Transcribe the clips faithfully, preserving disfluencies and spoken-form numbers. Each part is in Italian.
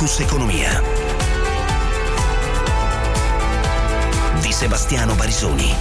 Focus Economia di Sebastiano Barisoni.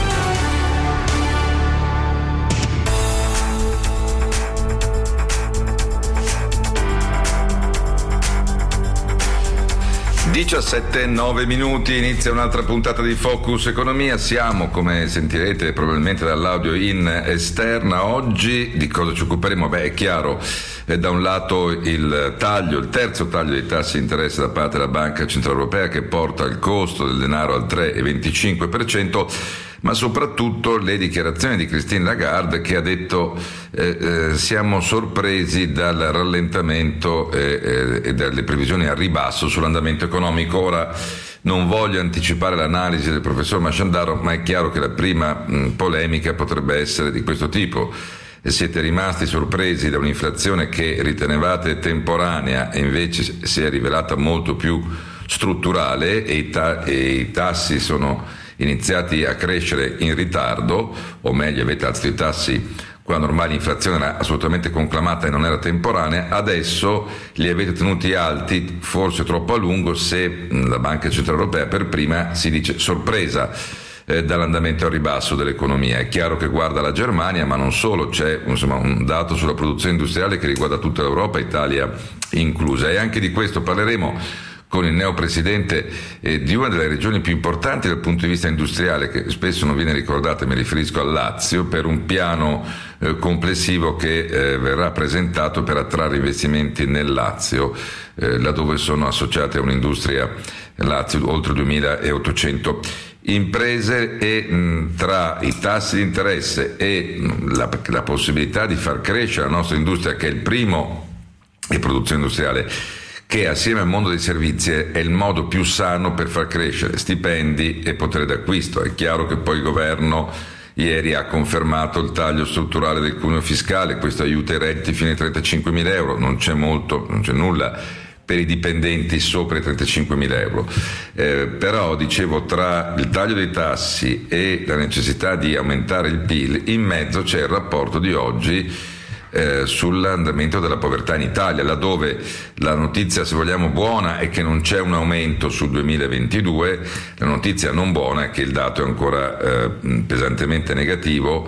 diciassette e nove minuti, inizia un'altra puntata di Focus Economia. Siamo, come sentirete probabilmente dall'audio, in esterna. Oggi di cosa ci occuperemo? Beh, è chiaro, è da un lato il taglio, il terzo taglio dei tassi di interesse da parte della Banca Centrale Europea, che porta il costo del denaro al tre virgola venticinque per cento, ma soprattutto le dichiarazioni di Christine Lagarde, che ha detto eh, eh, siamo sorpresi dal rallentamento eh, eh, e dalle previsioni a ribasso sull'andamento economico. Ora non voglio anticipare l'analisi del professor Masciandaro, ma è chiaro che la prima mh, polemica potrebbe essere di questo tipo. Siete rimasti sorpresi da un'inflazione che ritenevate temporanea e invece si è rivelata molto più strutturale, e i, ta- e i tassi sono iniziati a crescere in ritardo, o meglio avete alzato i tassi quando ormai l'inflazione era assolutamente conclamata e non era temporanea. Adesso li avete tenuti alti, forse troppo a lungo, se la Banca Centrale Europea per prima si dice sorpresa eh, dall'andamento a ribasso dell'economia. È chiaro che guarda la Germania, ma non solo, c'è insomma un dato sulla produzione industriale che riguarda tutta l'Europa, Italia inclusa, e anche di questo parleremo con il neopresidente eh, di una delle regioni più importanti dal punto di vista industriale, che spesso non viene ricordata. Mi riferisco al Lazio, per un piano eh, complessivo che eh, verrà presentato per attrarre investimenti nel Lazio, eh, laddove sono associate a un'industria Lazio oltre duemilaottocento imprese, e mh, tra i tassi di interesse e mh, la, la possibilità di far crescere la nostra industria, che è il primo di produzione industriale, che assieme al mondo dei servizi è il modo più sano per far crescere stipendi e potere d'acquisto. È chiaro che poi il governo ieri ha confermato il taglio strutturale del cuneo fiscale, questo aiuta i redditi fino ai trentacinquemila euro, non c'è molto, non c'è nulla per i dipendenti sopra i trentacinquemila euro. Eh, però, dicevo, tra il taglio dei tassi e la necessità di aumentare il P I L, in mezzo c'è il rapporto di oggi Eh, sull'andamento della povertà in Italia, laddove la notizia, se vogliamo, buona è che non c'è un aumento sul duemilaventidue, la notizia non buona è che il dato è ancora eh, pesantemente negativo,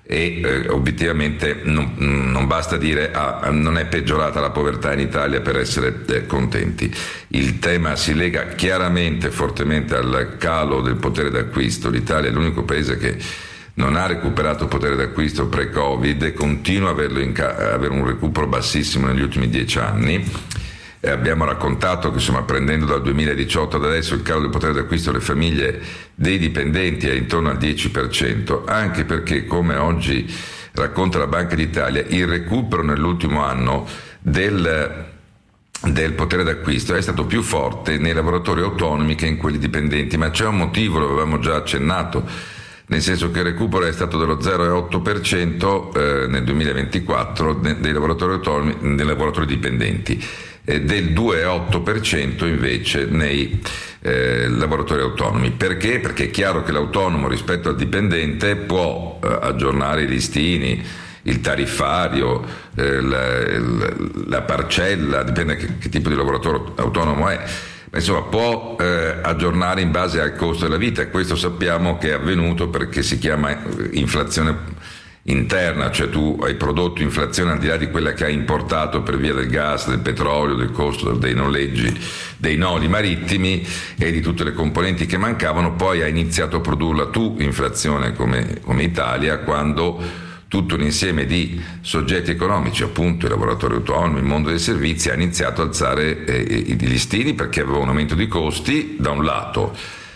e eh, obiettivamente non, non basta dire ah, non è peggiorata la povertà in Italia per essere eh, contenti. Il tema si lega chiaramente, fortemente al calo del potere d'acquisto. L'Italia è l'unico paese che non ha recuperato potere d'acquisto pre-Covid e continua a averlo in ca- avere un recupero bassissimo negli ultimi dieci anni. E abbiamo raccontato che, insomma, prendendo dal duemiladiciotto ad adesso, il calo del potere d'acquisto delle famiglie dei dipendenti è intorno al dieci per cento, anche perché, come oggi racconta la Banca d'Italia, il recupero nell'ultimo anno del del potere d'acquisto è stato più forte nei lavoratori autonomi che in quelli dipendenti, ma c'è un motivo, lo avevamo già accennato, nel senso che il recupero è stato dello zero virgola otto per cento eh, nel duemilaventiquattro dei lavoratori autonomi, dei lavoratori dipendenti, eh, del due virgola otto per cento invece nei eh, lavoratori autonomi. Perché? Perché è chiaro che l'autonomo rispetto al dipendente può eh, aggiornare i listini, il tariffario, eh, la, la, la parcella, dipende che, che tipo di lavoratore autonomo è. Insomma, può eh, aggiornare in base al costo della vita, e questo sappiamo che è avvenuto perché si chiama inflazione interna, cioè tu hai prodotto inflazione al di là di quella che hai importato per via del gas, del petrolio, del costo dei noleggi, dei noli marittimi e di tutte le componenti che mancavano. Poi hai iniziato a produrla tu inflazione come, come Italia, quando tutto un insieme di soggetti economici, appunto i lavoratori autonomi, il mondo dei servizi, ha iniziato ad alzare eh, i listini perché aveva un aumento di costi da un lato,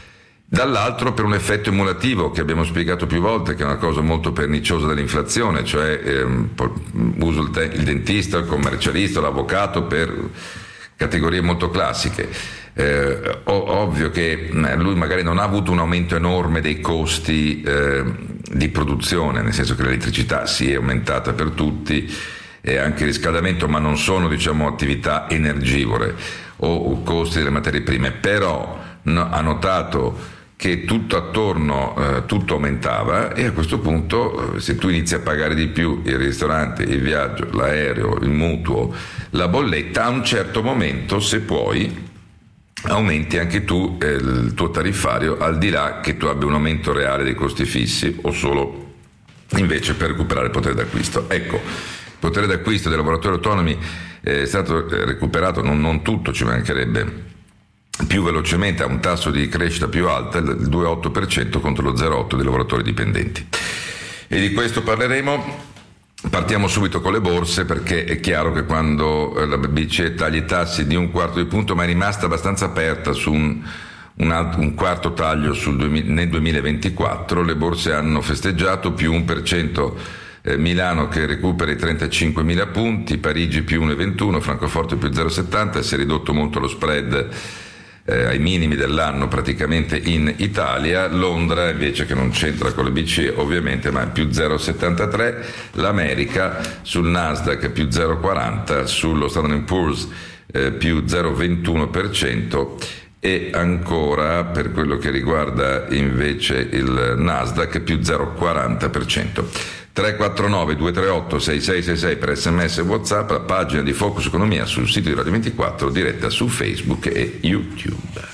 dall'altro per un effetto emulativo che abbiamo spiegato più volte, che è una cosa molto perniciosa dell'inflazione, cioè ehm, uso il, te- il dentista, il commercialista, l'avvocato per categorie molto classiche. Eh, ovvio che lui magari non ha avuto un aumento enorme dei costi eh, di produzione, nel senso che l'elettricità si è aumentata per tutti e anche il riscaldamento, ma non sono, diciamo, attività energivore o, o costi delle materie prime, però no, ha notato che tutto attorno, eh, tutto aumentava, e a questo punto eh, se tu inizi a pagare di più il ristorante, il viaggio, l'aereo, il mutuo, la bolletta, a un certo momento, se puoi, aumenti anche tu eh, il tuo tariffario, al di là che tu abbia un aumento reale dei costi fissi o solo invece per recuperare il potere d'acquisto. Ecco, il potere d'acquisto dei lavoratori autonomi è stato recuperato, non, non tutto, ci mancherebbe, più velocemente, a un tasso di crescita più alto, il due virgola otto per cento contro lo zero virgola otto per cento dei lavoratori dipendenti. E di questo parleremo. Partiamo subito con le borse, perché è chiaro che quando la B C E taglia i tassi di un quarto di punto, ma è rimasta abbastanza aperta su un, un, alt, un quarto taglio sul duemila, nel duemilaventiquattro, le borse hanno festeggiato più un per cento, eh, Milano che recupera i trentacinquemila punti, Parigi più uno virgola ventuno, Francoforte più zero virgola settanta, si è ridotto molto lo spread Eh, ai minimi dell'anno praticamente in Italia. Londra invece, che non c'entra con le B C E ovviamente, ma è più zero virgola settantatré, l'America sul Nasdaq più zero virgola quaranta, sullo Standard and Poor's eh, più zero virgola ventuno per cento, e ancora per quello che riguarda invece il Nasdaq più zero virgola quaranta per cento. tre quattro nove due tre otto sei sei sei sei per sms e WhatsApp, la pagina di Focus Economia sul sito di Radio ventiquattro, diretta su Facebook e YouTube.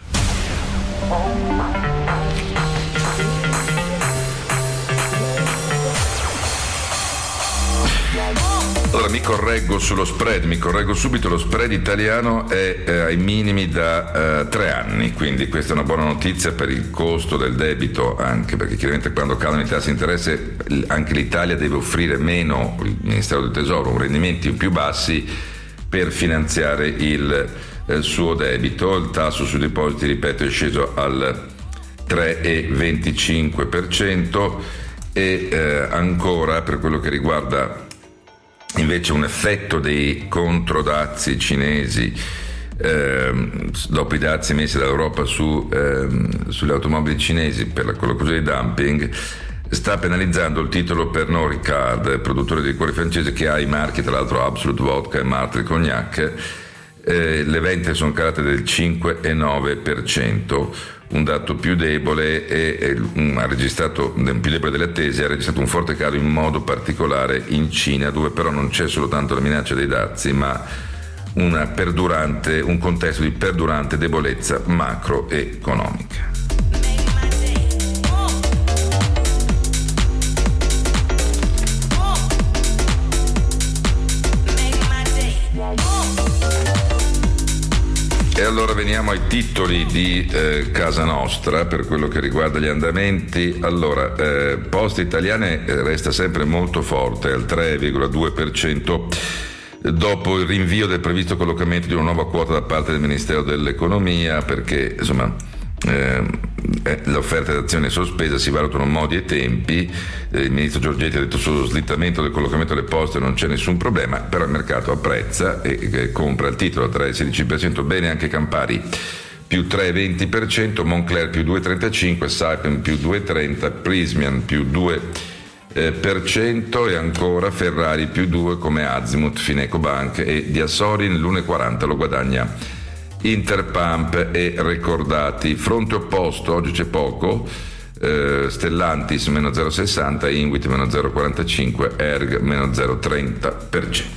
Allora mi correggo sullo spread, mi correggo subito, lo spread italiano è eh, ai minimi da eh, tre anni, quindi questa è una buona notizia per il costo del debito, anche perché chiaramente quando cadono i tassi di interesse anche l'Italia deve offrire meno, il Ministero del Tesoro, rendimenti più bassi per finanziare il eh, suo debito. Il tasso sui depositi, ripeto, è sceso al tre virgola venticinque per cento, e eh, ancora per quello che riguarda invece un effetto dei controdazi cinesi ehm, dopo i dazi messi dall'Europa su, ehm, sulle automobili cinesi per la collocazione di dumping, sta penalizzando il titolo Pernod Ricard, produttore di liquori francese, che ha i marchi tra l'altro Absolut Vodka e Martell Cognac. Eh, le vendite sono calate del cinque virgola nove per cento, un dato più debole, e, e um, ha registrato più debole delle attese, ha registrato un forte calo in modo particolare in Cina, dove però non c'è soltanto la minaccia dei dazi, ma una perdurante, un contesto di perdurante debolezza macroeconomica. E allora veniamo ai titoli di eh, casa nostra per quello che riguarda gli andamenti. Allora, eh, Poste Italiane resta sempre molto forte, al tre virgola due per cento, dopo il rinvio del previsto collocamento di una nuova quota da parte del Ministero dell'Economia, perché insomma eh, l'offerta d'azione è sospesa, si valutano modi e tempi. Eh, il ministro Giorgetti ha detto sullo slittamento del collocamento delle poste non c'è nessun problema, però il mercato apprezza e, e compra il titolo a tre virgola sedici per cento, bene anche Campari più tre virgola venti per cento, Moncler più due virgola trentacinque per cento, Saipem più due virgola trenta per cento, Prysmian più due per cento, e ancora Ferrari più due per cento come Azimut, Finecobank e Diasorin, l'uno virgola quaranta lo guadagna Interpump e Recordati. Fronte opposto, oggi c'è poco, eh, Stellantis meno zero virgola sessanta, Inwit meno zero virgola quarantacinque, Erg meno zero virgola trenta per cento.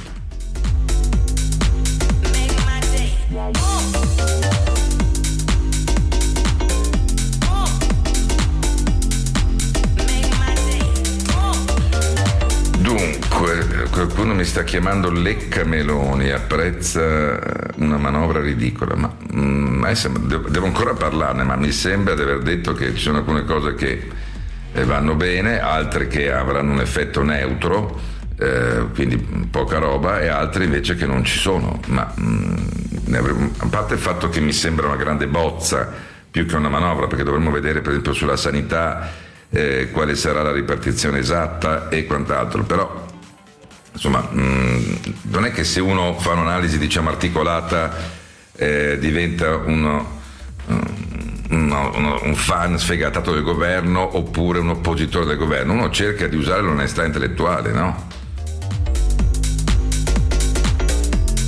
Qualcuno mi sta chiamando Leccameloni, apprezza una manovra ridicola, ma mm, devo, devo ancora parlarne, ma mi sembra di aver detto che ci sono alcune cose che vanno bene, altre che avranno un effetto neutro, eh, quindi poca roba, e altre invece che non ci sono, ma mm, ne avremo, a parte il fatto che mi sembra una grande bozza più che una manovra, perché dovremmo vedere per esempio sulla sanità eh, quale sarà la ripartizione esatta e quant'altro, però insomma, mh, non è che se uno fa un'analisi diciamo articolata eh, diventa uno, uno, uno, un fan sfegatato del governo oppure un oppositore del governo. Uno cerca di usare l'onestà intellettuale, no?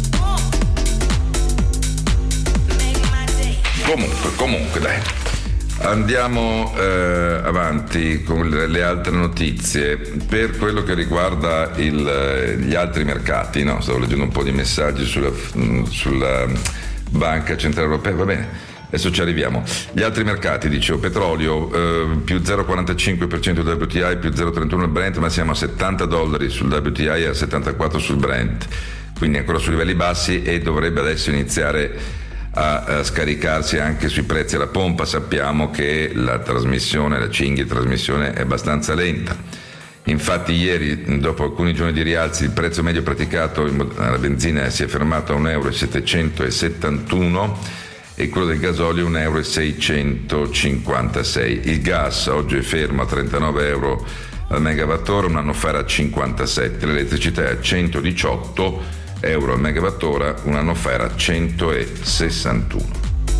Comunque, comunque, dai. Andiamo eh, avanti con le, le altre notizie. Per quello che riguarda il, gli altri mercati, no? Stavo leggendo un po' di messaggi sulla, sulla Banca Centrale Europea, va bene, adesso ci arriviamo. Gli altri mercati, dicevo, petrolio eh, più zero virgola quarantacinque per cento il W T I, più zero virgola trentuno il Brent, ma siamo a settanta dollari sul W T I e a settantaquattro sul Brent, quindi ancora su livelli bassi, e dovrebbe adesso iniziare a, a scaricarsi anche sui prezzi alla pompa. Sappiamo che la trasmissione, la cinghia di trasmissione è abbastanza lenta. Infatti ieri, dopo alcuni giorni di rialzi, il prezzo medio praticato alla benzina si è fermato a un euro e settecentosettantuno e quello del gasolio un euro e seicentocinquantasei. Il gas oggi è fermo a trentanove euro al megawattora, un anno fa era a cinquantasette. L'elettricità è a centodiciotto euro al megawattora, un anno fa era centosessantuno.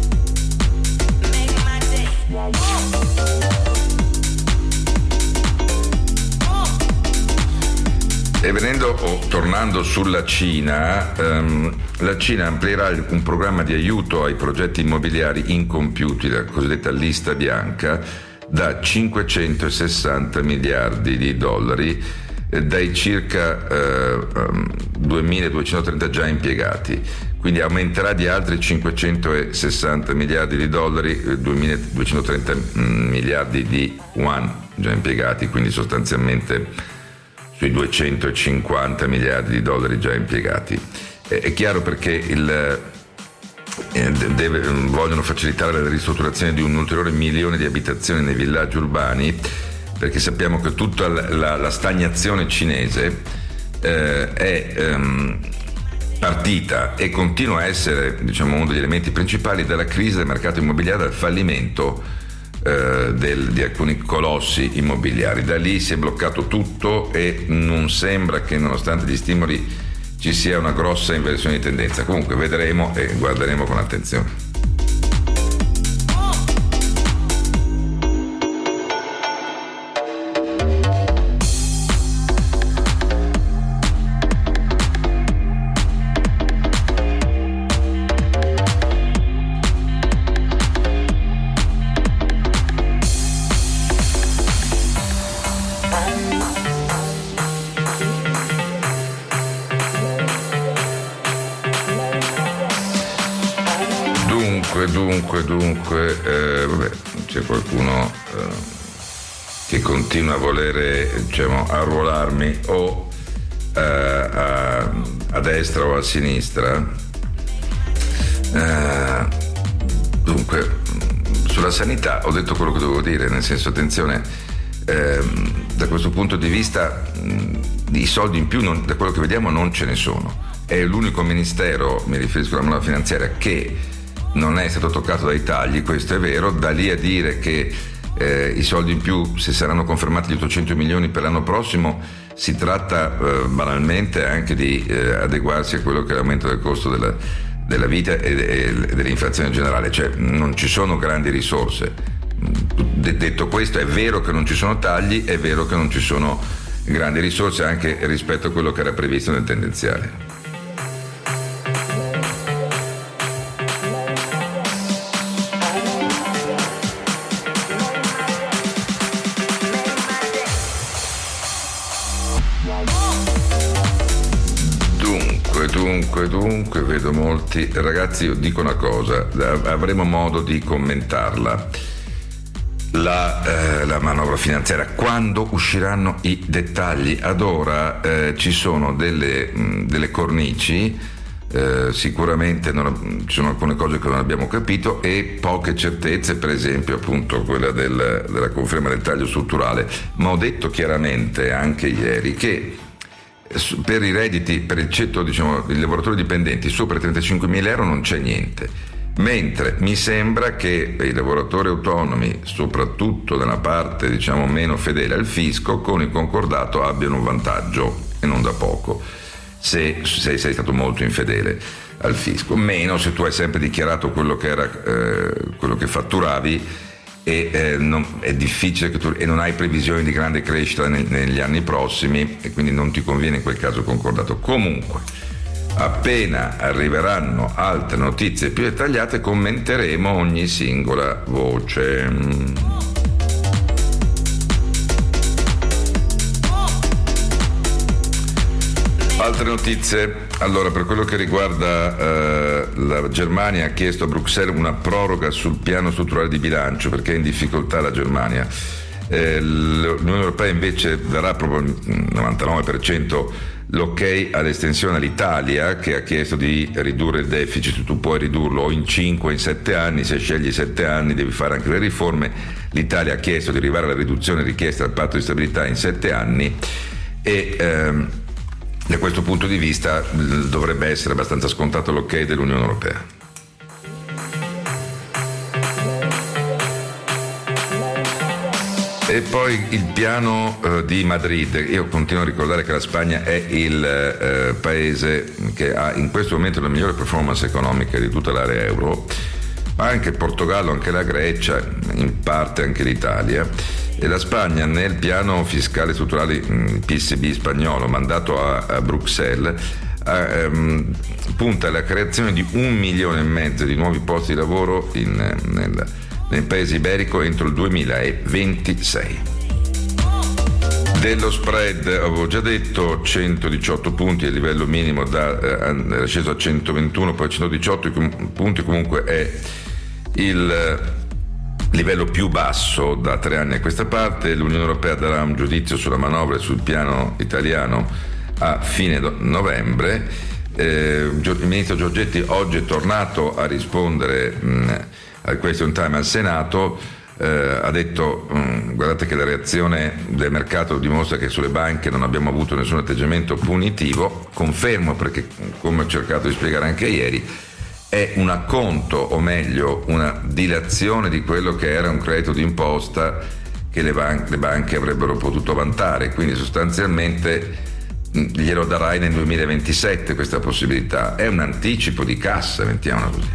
E venendo o tornando sulla Cina, ehm, la Cina amplierà un programma di aiuto ai progetti immobiliari incompiuti, la cosiddetta lista bianca, da cinquecentosessanta miliardi di dollari, dai circa eh, duemiladuecentotrenta già impiegati, quindi aumenterà di altri cinquecentosessanta miliardi di dollari, duemiladuecentotrenta miliardi di yuan già impiegati, quindi sostanzialmente sui duecentocinquanta miliardi di dollari già impiegati. È, è chiaro perché il, eh, deve, vogliono facilitare la ristrutturazione di un ulteriore milione di abitazioni nei villaggi urbani, perché sappiamo che tutta la, la, la stagnazione cinese eh, è ehm, partita e continua a essere, diciamo, uno degli elementi principali della crisi del mercato immobiliare, dal fallimento eh, del, di alcuni colossi immobiliari. Da lì si è bloccato tutto e non sembra che, nonostante gli stimoli, ci sia una grossa inversione di tendenza. Comunque vedremo e guarderemo con attenzione. Dunque, dunque, eh, vabbè, c'è qualcuno eh, che continua a volere, diciamo, arruolarmi o eh, a, a destra o a sinistra. Eh, dunque, sulla sanità ho detto quello che dovevo dire, nel senso, attenzione, eh, da questo punto di vista mh, i soldi in più, non, da quello che vediamo, non ce ne sono. È l'unico ministero, mi riferisco alla manovra finanziaria, che non è stato toccato dai tagli, questo è vero. Da lì a dire che eh, i soldi in più, se saranno confermati gli ottocento milioni per l'anno prossimo, si tratta eh, banalmente anche di eh, adeguarsi a quello che è l'aumento del costo della, della vita e, e dell'inflazione generale, cioè non ci sono grandi risorse. De- detto questo, è vero che non ci sono tagli, è vero che non ci sono grandi risorse anche rispetto a quello che era previsto nel tendenziale. Dunque, dunque, vedo molti ragazzi. Io dico una cosa, avremo modo di commentarla, la, eh, la manovra finanziaria, quando usciranno i dettagli. Ad ora eh, ci sono delle, mh, delle cornici, eh, sicuramente non, ci sono alcune cose che non abbiamo capito e poche certezze, per esempio appunto quella del, della conferma del taglio strutturale, ma ho detto chiaramente anche ieri che per i redditi, per il ceto, diciamo, i lavoratori dipendenti sopra i trentacinquemila euro non c'è niente, mentre mi sembra che i lavoratori autonomi, soprattutto nella parte, diciamo, meno fedele al fisco, con il concordato abbiano un vantaggio, e non da poco, se, se sei stato molto infedele al fisco, meno se tu hai sempre dichiarato quello che era eh, quello che fatturavi e eh, non, è difficile che tu, e non hai previsioni di grande crescita neg- negli anni prossimi, e quindi non ti conviene in quel caso concordato. Comunque Appena arriveranno altre notizie più dettagliate commenteremo ogni singola voce. Altre notizie. Allora, per quello che riguarda eh, la Germania, ha chiesto a Bruxelles una proroga sul piano strutturale di bilancio perché è in difficoltà la Germania. Eh, L'Unione Europea invece darà proprio il novantanove per cento l'ok all'estensione all'Italia, che ha chiesto di ridurre il deficit. Tu puoi ridurlo o in cinque o in sette anni, se scegli sette anni devi fare anche le riforme. L'Italia ha chiesto di arrivare alla riduzione richiesta dal patto di stabilità in sette anni e ehm, da questo punto di vista dovrebbe essere abbastanza scontato l'ok dell'Unione Europea. E poi il piano eh, di Madrid. Io continuo a ricordare che la Spagna è il eh, paese che ha in questo momento la migliore performance economica di tutta l'area euro, ma anche il Portogallo, anche la Grecia, in parte anche l'Italia. E la Spagna nel piano fiscale strutturale il P S B spagnolo mandato a, a Bruxelles a, ehm, punta alla creazione di un milione e mezzo di nuovi posti di lavoro in, nel, nel paese iberico entro il duemilaventisei. Dello spread avevo già detto, centodiciotto punti è il livello minimo, da, eh, è sceso a centoventuno, poi a centodiciotto punti, comunque è il livello più basso da tre anni a questa parte. L'Unione Europea darà un giudizio sulla manovra e sul piano italiano a fine novembre. Eh, il ministro Giorgetti oggi è tornato a rispondere mh, al question time al Senato. Eh, ha detto mh, guardate che la reazione del mercato dimostra che sulle banche non abbiamo avuto nessun atteggiamento punitivo. Confermo, perché come ho cercato di spiegare anche ieri, è un acconto, o meglio una dilazione di quello che era un credito d'imposta che le, ban- le banche avrebbero potuto vantare, quindi sostanzialmente glielo darai nel duemilaventisette questa possibilità. È un anticipo di cassa, mettiamola così.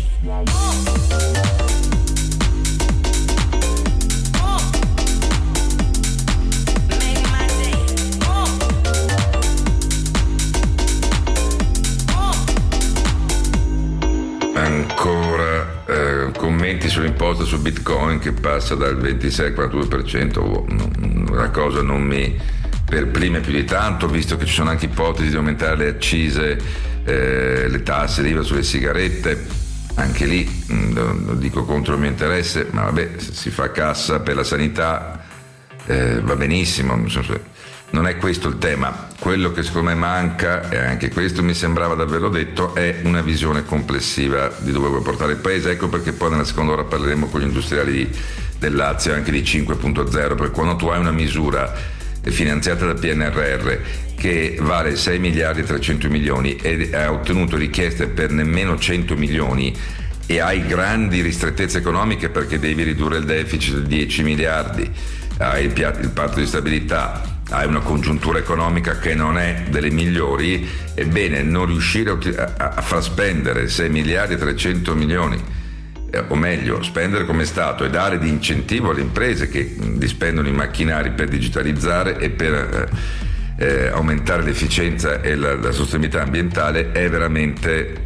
Ancora eh, commenti sull'imposta su Bitcoin che passa dal ventisei al quarantadue per cento. La cosa non mi perplime più di tanto, visto che ci sono anche ipotesi di aumentare le accise, eh, le tasse, l'I V A sulle sigarette. Anche lì lo dico contro il mio interesse, ma vabbè, se si fa cassa per la sanità eh, va benissimo. Non è questo il tema. Quello che secondo me manca, e anche questo mi sembrava di averlo detto, è una visione complessiva di dove vuole portare il paese. Ecco perché poi nella seconda ora parleremo con gli industriali di, del Lazio anche di cinque punto zero, perché quando tu hai una misura finanziata dal P N R R che vale sei miliardi e trecento milioni e ha ottenuto richieste per nemmeno cento milioni e hai grandi ristrettezze economiche perché devi ridurre il deficit di dieci miliardi, hai il, piatto, il patto di stabilità, hai una congiuntura economica che non è delle migliori, ebbene non riuscire a, a, a far spendere sei miliardi e trecento milioni, eh, o meglio spendere come Stato e dare di incentivo alle imprese che dispendono i macchinari per digitalizzare e per eh, eh, aumentare l'efficienza e la, la sostenibilità ambientale è veramente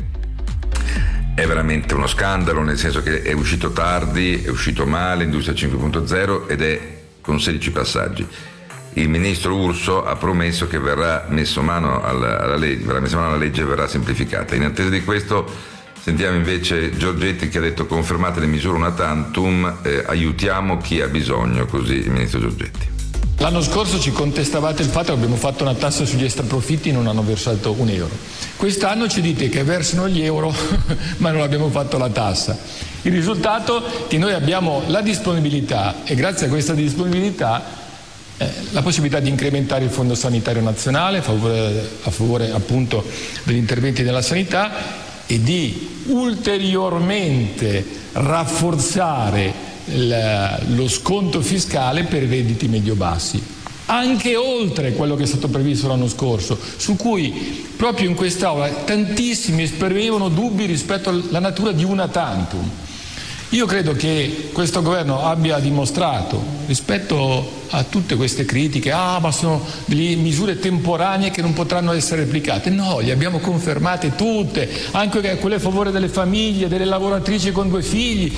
è veramente uno scandalo, nel senso che è uscito tardi, è uscito male Industria cinque punto zero ed è con sedici passaggi. Il ministro Urso ha promesso che verrà messo mano alla, alla legge, verrà messo mano alla legge e verrà semplificata. In attesa di questo sentiamo invece Giorgetti che ha detto: confermate le misure una tantum, eh, aiutiamo chi ha bisogno, così il ministro Giorgetti. L'anno scorso ci contestavate il fatto che abbiamo fatto una tassa sugli extraprofitti e non hanno versato un euro. Quest'anno ci dite che versano gli euro ma non abbiamo fatto la tassa. Il risultato è che noi abbiamo la disponibilità e grazie a questa disponibilità eh, la possibilità di incrementare il Fondo Sanitario Nazionale a favore, a favore appunto degli interventi nella sanità e di ulteriormente rafforzare lo sconto fiscale per i redditi medio-bassi, anche oltre quello che è stato previsto l'anno scorso, su cui proprio in quest'Aula tantissimi esprimevano dubbi rispetto alla natura di una tantum. Io credo che questo governo abbia dimostrato, rispetto a tutte queste critiche, ah ma sono delle misure temporanee che non potranno essere applicate, no, le abbiamo confermate tutte, anche quelle a favore delle famiglie, delle lavoratrici con due figli.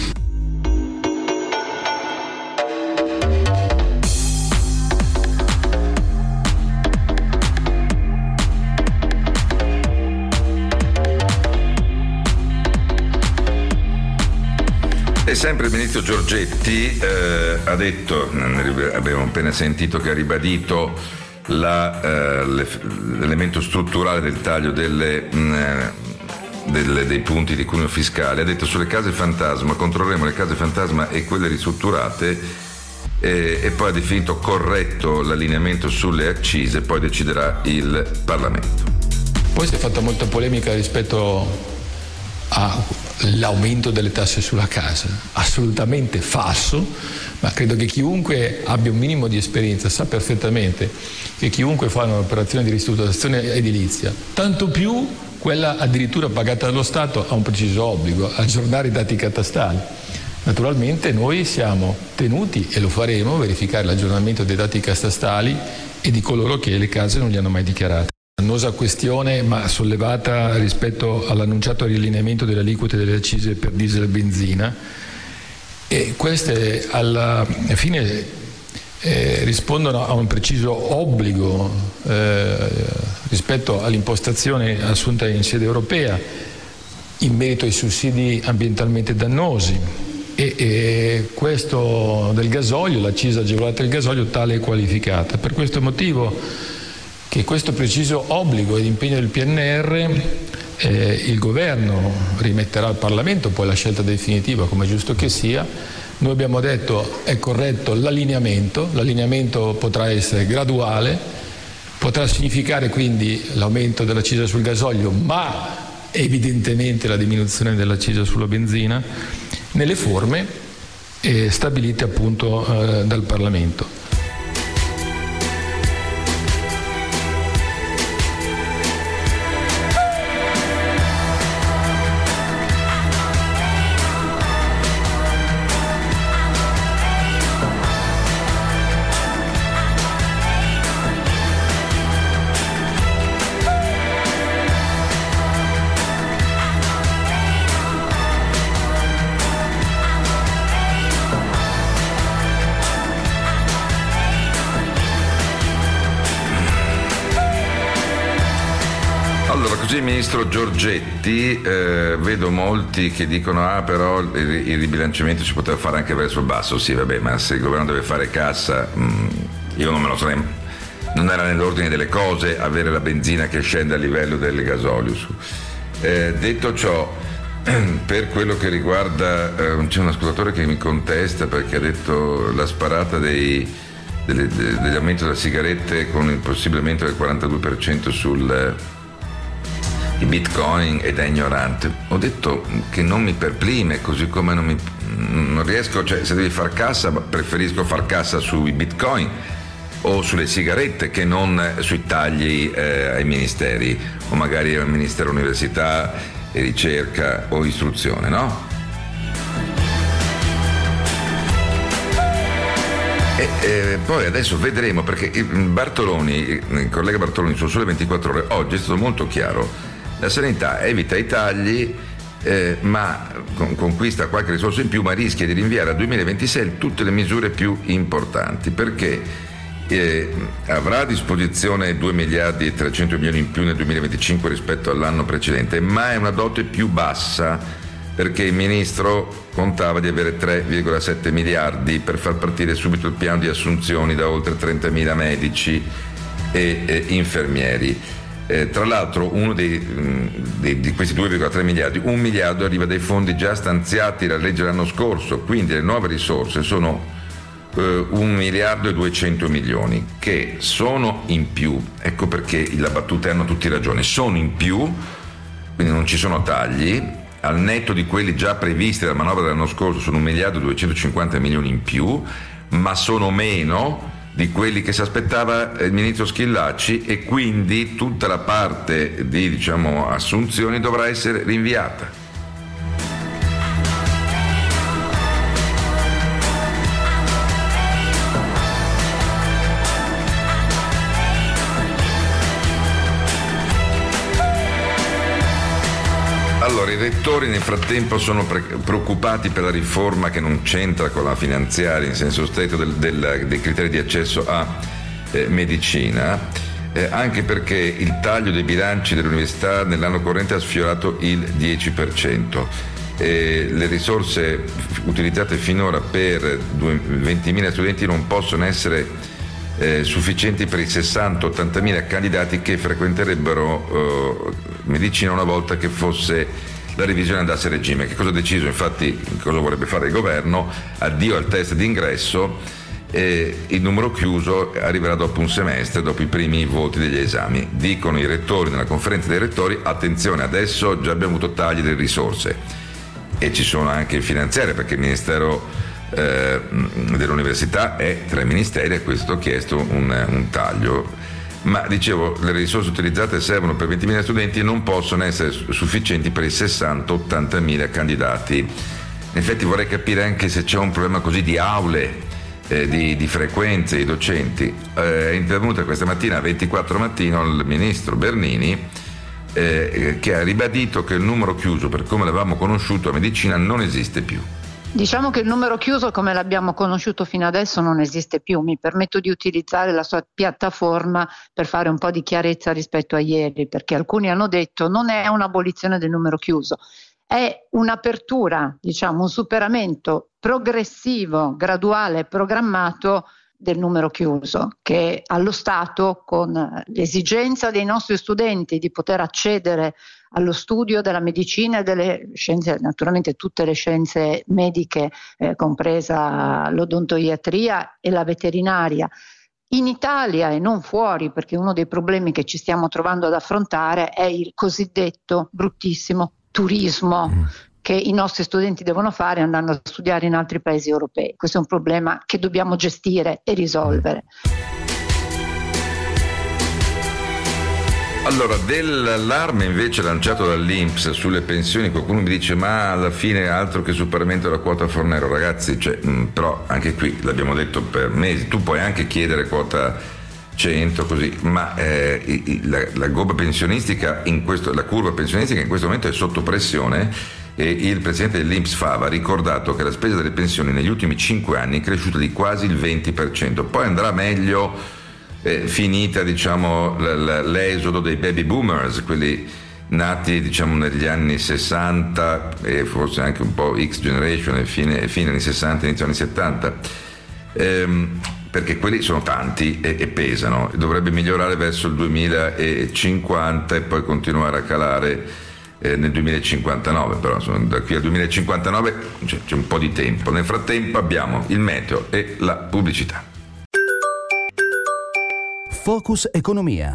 E sempre il ministro Giorgetti eh, ha detto, abbiamo appena sentito che ha ribadito la, eh, l'elemento strutturale del taglio delle, mh, delle, dei punti di cuneo fiscale, ha detto sulle case fantasma, controlleremo le case fantasma e quelle ristrutturate eh, e poi ha definito corretto l'allineamento sulle accise, poi deciderà il Parlamento. Poi si è fatta molta polemica rispetto all'aumento delle tasse sulla casa, assolutamente falso, ma credo che chiunque abbia un minimo di esperienza sa perfettamente che chiunque fa un'operazione di ristrutturazione edilizia, tanto più quella addirittura pagata dallo Stato, ha un preciso obbligo, aggiornare i dati catastali. Naturalmente noi siamo tenuti, e lo faremo, a verificare l'aggiornamento dei dati catastali e di coloro che le case non li hanno mai dichiarate. Annosa questione, ma sollevata rispetto all'annunciato riallineamento delle aliquote delle accise per diesel e benzina, e queste alla fine eh, rispondono a un preciso obbligo eh, rispetto all'impostazione assunta in sede europea in merito ai sussidi ambientalmente dannosi, e, e questo del gasolio, l'accisa agevolata del gasolio tale e qualificata. Per questo motivo che questo preciso obbligo ed impegno del P N R eh, il governo rimetterà al Parlamento poi la scelta definitiva, come è giusto che sia. Noi abbiamo detto è corretto l'allineamento, l'allineamento potrà essere graduale, potrà significare quindi l'aumento dell'accisa sul gasolio, ma evidentemente la diminuzione dell'accisa sulla benzina nelle forme eh, stabilite appunto eh, dal Parlamento. Così il ministro Giorgetti, eh, vedo molti che dicono ah però il, il ribilanciamento si poteva fare anche verso il basso. Sì vabbè, ma se il governo deve fare cassa, mh, io non me lo sarei, non era nell'ordine delle cose avere la benzina che scende a livello del gasolio. Eh, detto ciò, per quello che riguarda, eh, c'è un ascoltatore che mi contesta perché ha detto la sparata dei, delle, de, degli aumenti delle sigarette con il possibile aumento del quarantadue per cento sul i bitcoin ed è ignorante. Ho detto che non mi perplime, così come non mi non riesco, cioè se devi far cassa preferisco far cassa sui bitcoin o sulle sigarette che non sui tagli eh, ai ministeri o magari al Ministero Università e Ricerca o Istruzione, no? E, e poi adesso vedremo, perché Bartoloni, il collega Bartoloni sul Sole ventiquattro Ore oggi è stato molto chiaro. La sanità evita i tagli, eh, ma con, conquista qualche risorsa in più, ma rischia di rinviare al duemilaventisei tutte le misure più importanti, perché eh, avrà a disposizione due miliardi e trecento milioni in più nel duemilaventicinque rispetto all'anno precedente, ma è una dote più bassa, perché il ministro contava di avere tre virgola sette miliardi per far partire subito il piano di assunzioni da oltre trentamila medici e eh, infermieri. Eh, tra l'altro uno dei, dei, di questi due virgola tre miliardi, un miliardo arriva dai fondi già stanziati dalla legge l'anno scorso, quindi le nuove risorse sono eh, un miliardo e duecento milioni che sono in più. Ecco perché la battuta hanno tutti ragione, sono in più, quindi non ci sono tagli, al netto di quelli già previsti dalla manovra dell'anno scorso sono un miliardo e duecentocinquanta milioni in più, ma sono meno di quelli che si aspettava il ministro Schillaci, e quindi tutta la parte di diciamo assunzioni dovrà essere rinviata. Allora, i rettori nel frattempo sono pre- preoccupati per la riforma che non c'entra con la finanziaria in senso stretto del, del, dei criteri di accesso a eh, medicina, eh, anche perché il taglio dei bilanci delle università nell'anno corrente ha sfiorato il dieci per cento. Eh, le risorse utilizzate finora per ventimila studenti non possono essere eh, sufficienti per i sessanta ottantamila candidati che frequenterebbero eh, medicina una volta che fosse la revisione andasse a regime. Che cosa ha deciso? Infatti, cosa vorrebbe fare il governo? Addio al test d'ingresso, eh, il numero chiuso arriverà dopo un semestre, dopo i primi voti degli esami. Dicono i rettori nella conferenza dei rettori: attenzione, adesso già abbiamo avuto tagli delle risorse e ci sono anche il finanziario, perché il Ministero eh, dell'Università è tra i ministeri, e questo ha chiesto un, un taglio. Ma dicevo, le risorse utilizzate servono per ventimila studenti e non possono essere sufficienti per i sessanta ottantamila candidati. In effetti vorrei capire anche se c'è un problema così di aule, eh, di, di frequenze, di docenti. Eh, è intervenuta questa mattina, ventiquattro mattino, il ministro Bernini, eh, che ha ribadito che il numero chiuso, per come l'avevamo conosciuto a medicina, non esiste più. Diciamo che il numero chiuso come l'abbiamo conosciuto fino adesso non esiste più. Mi permetto di utilizzare la sua piattaforma per fare un po' di chiarezza rispetto a ieri, perché alcuni hanno detto non è un'abolizione del numero chiuso, è un'apertura, diciamo un superamento progressivo, graduale, programmato del numero chiuso, che allo Stato, con l'esigenza dei nostri studenti di poter accedere allo studio della medicina e delle scienze, naturalmente tutte le scienze mediche, eh, compresa l'odontoiatria e la veterinaria, in Italia e non fuori, perché uno dei problemi che ci stiamo trovando ad affrontare è il cosiddetto bruttissimo turismo mm. che i nostri studenti devono fare andando a studiare in altri paesi europei. Questo è un problema che dobbiamo gestire e risolvere. Allora, dell'allarme invece lanciato dall'I N P S sulle pensioni, qualcuno mi dice ma alla fine altro che superamento della quota Fornero. Ragazzi, cioè, mh, però anche qui l'abbiamo detto per mesi, tu puoi anche chiedere quota cento così, ma eh, la, la curva pensionistica in questo, la curva pensionistica in questo momento è sotto pressione, e il presidente dell'I N P S Fava ha ricordato che la spesa delle pensioni negli ultimi cinque anni è cresciuta di quasi il venti per cento. Poi andrà meglio Eh, finita diciamo l- l- l'esodo dei baby boomers, quelli nati diciamo negli anni sessanta e forse anche un po' X generation e fine, fine anni sessanta, inizio anni settanta, ehm, perché quelli sono tanti e, e pesano. Dovrebbe migliorare verso il duemilacinquanta e poi continuare a calare eh, nel duemilacinquantanove, però insomma, da qui al duemilacinquantanove c'è, c'è un po' di tempo. Nel frattempo abbiamo il meteo e la pubblicità. Focus Economia.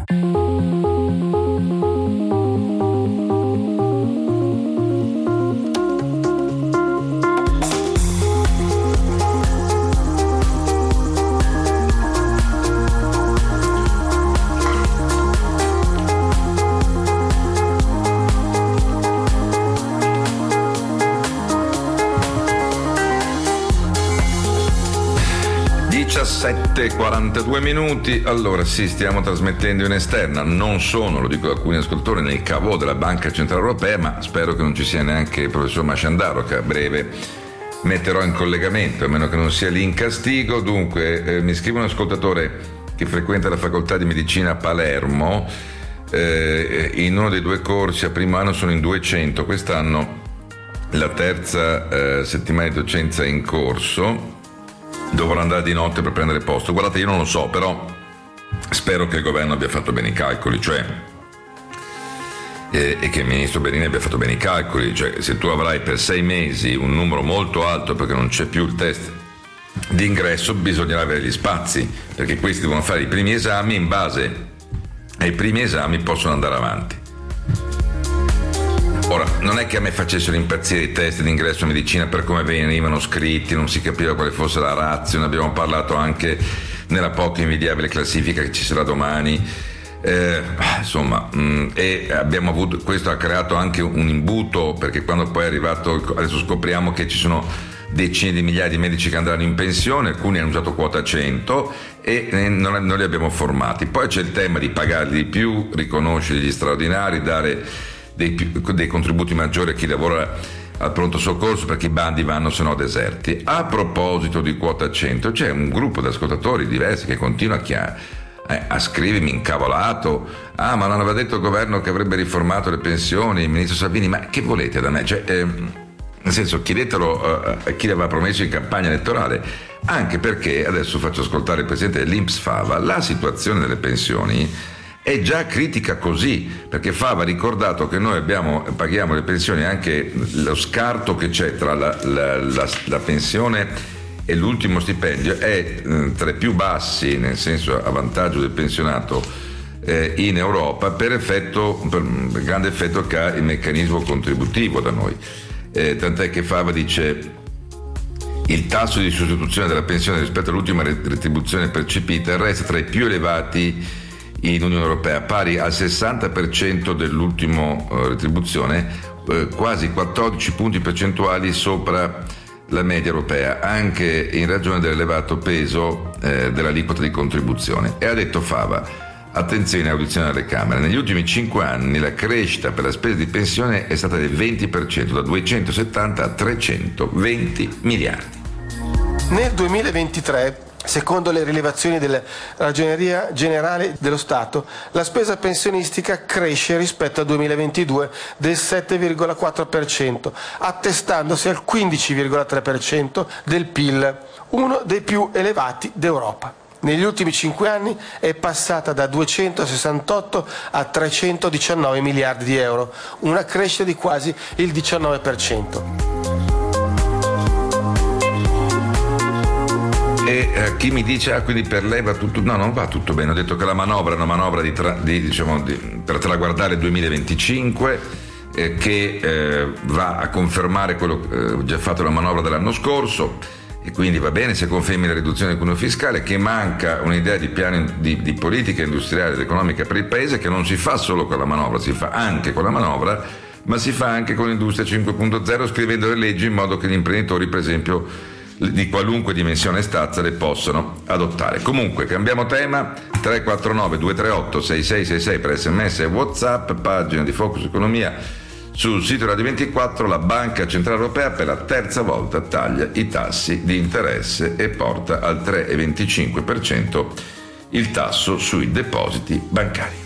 diciassette e quarantadue minuti. Allora sì, stiamo trasmettendo in esterna, non sono, lo dico ad alcuni ascoltatori, nel cavò della Banca Centrale Europea, ma spero che non ci sia neanche il professor Masciandaro, che a breve metterò in collegamento, a meno che non sia lì in castigo. Dunque eh, mi scrive un ascoltatore che frequenta la facoltà di medicina a Palermo, eh, in uno dei due corsi a primo anno sono in duecento, quest'anno la terza eh, settimana di docenza è in corso, dovrò andare di notte per prendere posto. Guardate, io non lo so, però spero che il governo abbia fatto bene i calcoli, cioè e, e che il ministro Bernini abbia fatto bene i calcoli, cioè se tu avrai per sei mesi un numero molto alto perché non c'è più il test d'ingresso, bisognerà avere gli spazi, perché questi devono fare i primi esami, in base ai primi esami possono andare avanti. Ora, non è che a me facessero impazzire i test d'ingresso in medicina per come venivano scritti, non si capiva quale fosse la ratio, ne abbiamo parlato anche nella poco invidiabile classifica che ci sarà domani, eh, insomma, mh, e abbiamo avuto, questo ha creato anche un imbuto, perché quando poi è arrivato, adesso scopriamo che ci sono decine di migliaia di medici che andranno in pensione, alcuni hanno usato quota cento e non, non li abbiamo formati. Poi c'è il tema di pagarli di più, riconoscere gli straordinari, dare dei, dei contributi maggiori a chi lavora al pronto soccorso, perché i bandi vanno se no deserti. A proposito di quota cento, c'è un gruppo di ascoltatori diversi che continua a, chia- eh, a scrivermi incavolato: ah, ma non aveva detto il governo che avrebbe riformato le pensioni, il ministro Salvini? Ma che volete da me? Cioè, eh, nel senso, chiedetelo uh, a chi l'aveva promesso in campagna elettorale, anche perché, adesso faccio ascoltare il presidente dell'I N P S Fava, la situazione delle pensioni è già critica così, perché Fava ha ricordato che noi abbiamo, paghiamo le pensioni, anche lo scarto che c'è tra la, la, la, la pensione e l'ultimo stipendio è eh, tra i più bassi, nel senso a vantaggio del pensionato eh, in Europa, per effetto, per il grande effetto che ha il meccanismo contributivo da noi. Eh, tant'è che Fava dice: il tasso di sostituzione della pensione rispetto all'ultima retribuzione percepita resta tra i più elevati in Unione Europea, pari al sessanta per cento dell'ultima uh, retribuzione, uh, quasi quattordici punti percentuali sopra la media europea, anche in ragione dell'elevato peso eh, dell'aliquota di contribuzione. E ha detto Fava, attenzione, audizione alle Camere, negli ultimi cinque anni la crescita per la spesa di pensione è stata del venti per cento, da duecentosettanta a trecentoventi miliardi. Nel duemilaventitré, secondo le rilevazioni della Ragioneria Generale dello Stato, la spesa pensionistica cresce rispetto al duemilaventidue del sette virgola quattro per cento, attestandosi al quindici virgola tre per cento del P I L, uno dei più elevati d'Europa. Negli ultimi cinque anni è passata da duecentosessantotto a trecentodiciannove miliardi di euro, una crescita di quasi il diciannove per cento. E eh, chi mi dice, ah, quindi per lei va tutto, no, non va tutto bene. Ho detto che la manovra è una manovra di tra, di, diciamo, di, per traguardare il duemilaventicinque, eh, che eh, va a confermare quello che eh, già fatto la manovra dell'anno scorso, e quindi va bene se confermi la riduzione del cuneo fiscale, che manca un'idea di piano di, di politica industriale ed economica per il paese, che non si fa solo con la manovra, si fa anche con la manovra, ma si fa anche con l'industria cinque punto zero, scrivendo le leggi in modo che gli imprenditori, per esempio, di qualunque dimensione e stazza, le possono adottare. Comunque, cambiamo tema. Tre quattro nove due tre otto sei sei sei sei per sms e WhatsApp, pagina di Focus Economia sul sito Radio ventiquattro. La Banca Centrale Europea per la terza volta taglia i tassi di interesse e porta al tre virgola venticinque per cento il tasso sui depositi bancari.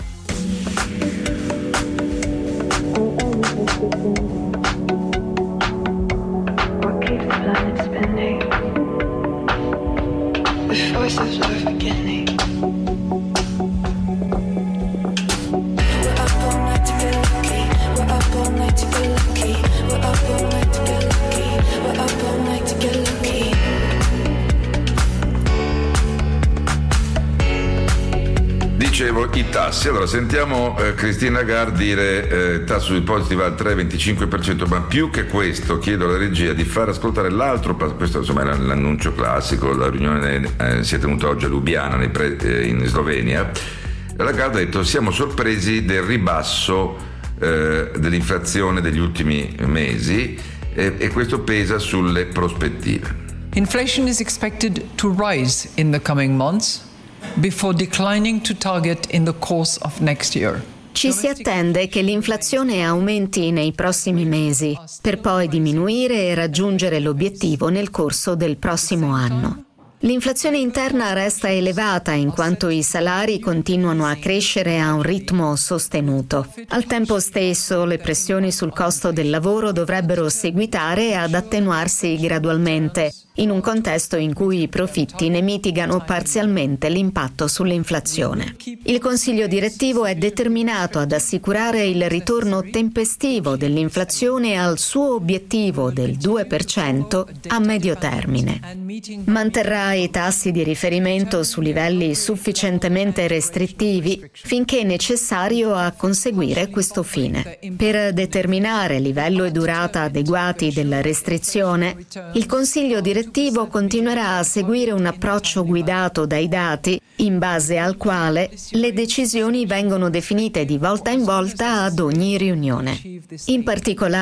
Dicevo i tassi, allora sentiamo eh, Christine Lagarde dire eh, il tasso sui depositi va al tre virgola venticinque per cento, ma più che questo chiedo alla regia di far ascoltare l'altro, questo insomma è l'annuncio classico, la riunione eh, si è tenuta oggi a Lubiana nei pre, eh, in Slovenia. Lagarde ha detto: siamo sorpresi del ribasso eh, dell'inflazione degli ultimi mesi eh, e questo pesa sulle prospettive. Inflation is expected to rise in the coming months, before declining to target in the course of next year. Ci si attende che l'inflazione aumenti nei prossimi mesi, per poi diminuire e raggiungere l'obiettivo nel corso del prossimo anno. L'inflazione interna resta elevata in quanto i salari continuano a crescere a un ritmo sostenuto. Al tempo stesso, le pressioni sul costo del lavoro dovrebbero seguitare ad attenuarsi gradualmente, in un contesto in cui i profitti ne mitigano parzialmente l'impatto sull'inflazione. Il Consiglio direttivo è determinato ad assicurare il ritorno tempestivo dell'inflazione al suo obiettivo del due per cento a medio termine. Manterrà i tassi di riferimento su livelli sufficientemente restrittivi finché necessario a conseguire questo fine. Per determinare livello e durata adeguati della restrizione, il Consiglio direttivo continuerà a seguire un approccio guidato dai dati, in base al quale le decisioni vengono definite di volta in volta ad ogni riunione. In particolare,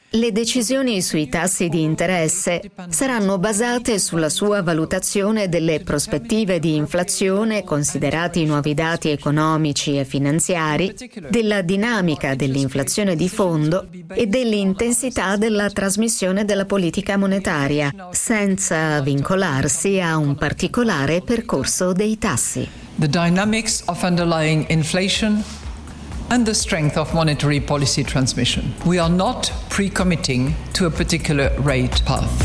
Le decisioni sui tassi di interesse saranno basate sulla sua valutazione delle prospettive di inflazione, considerati i nuovi dati economici e finanziari, della dinamica dell'inflazione di fondo e dell'intensità della trasmissione della politica monetaria, senza vincolarsi a un particolare percorso dei tassi. The dynamics of underlying inflation and the strength of monetary policy transmission. We are not pre-committing to a particular rate path.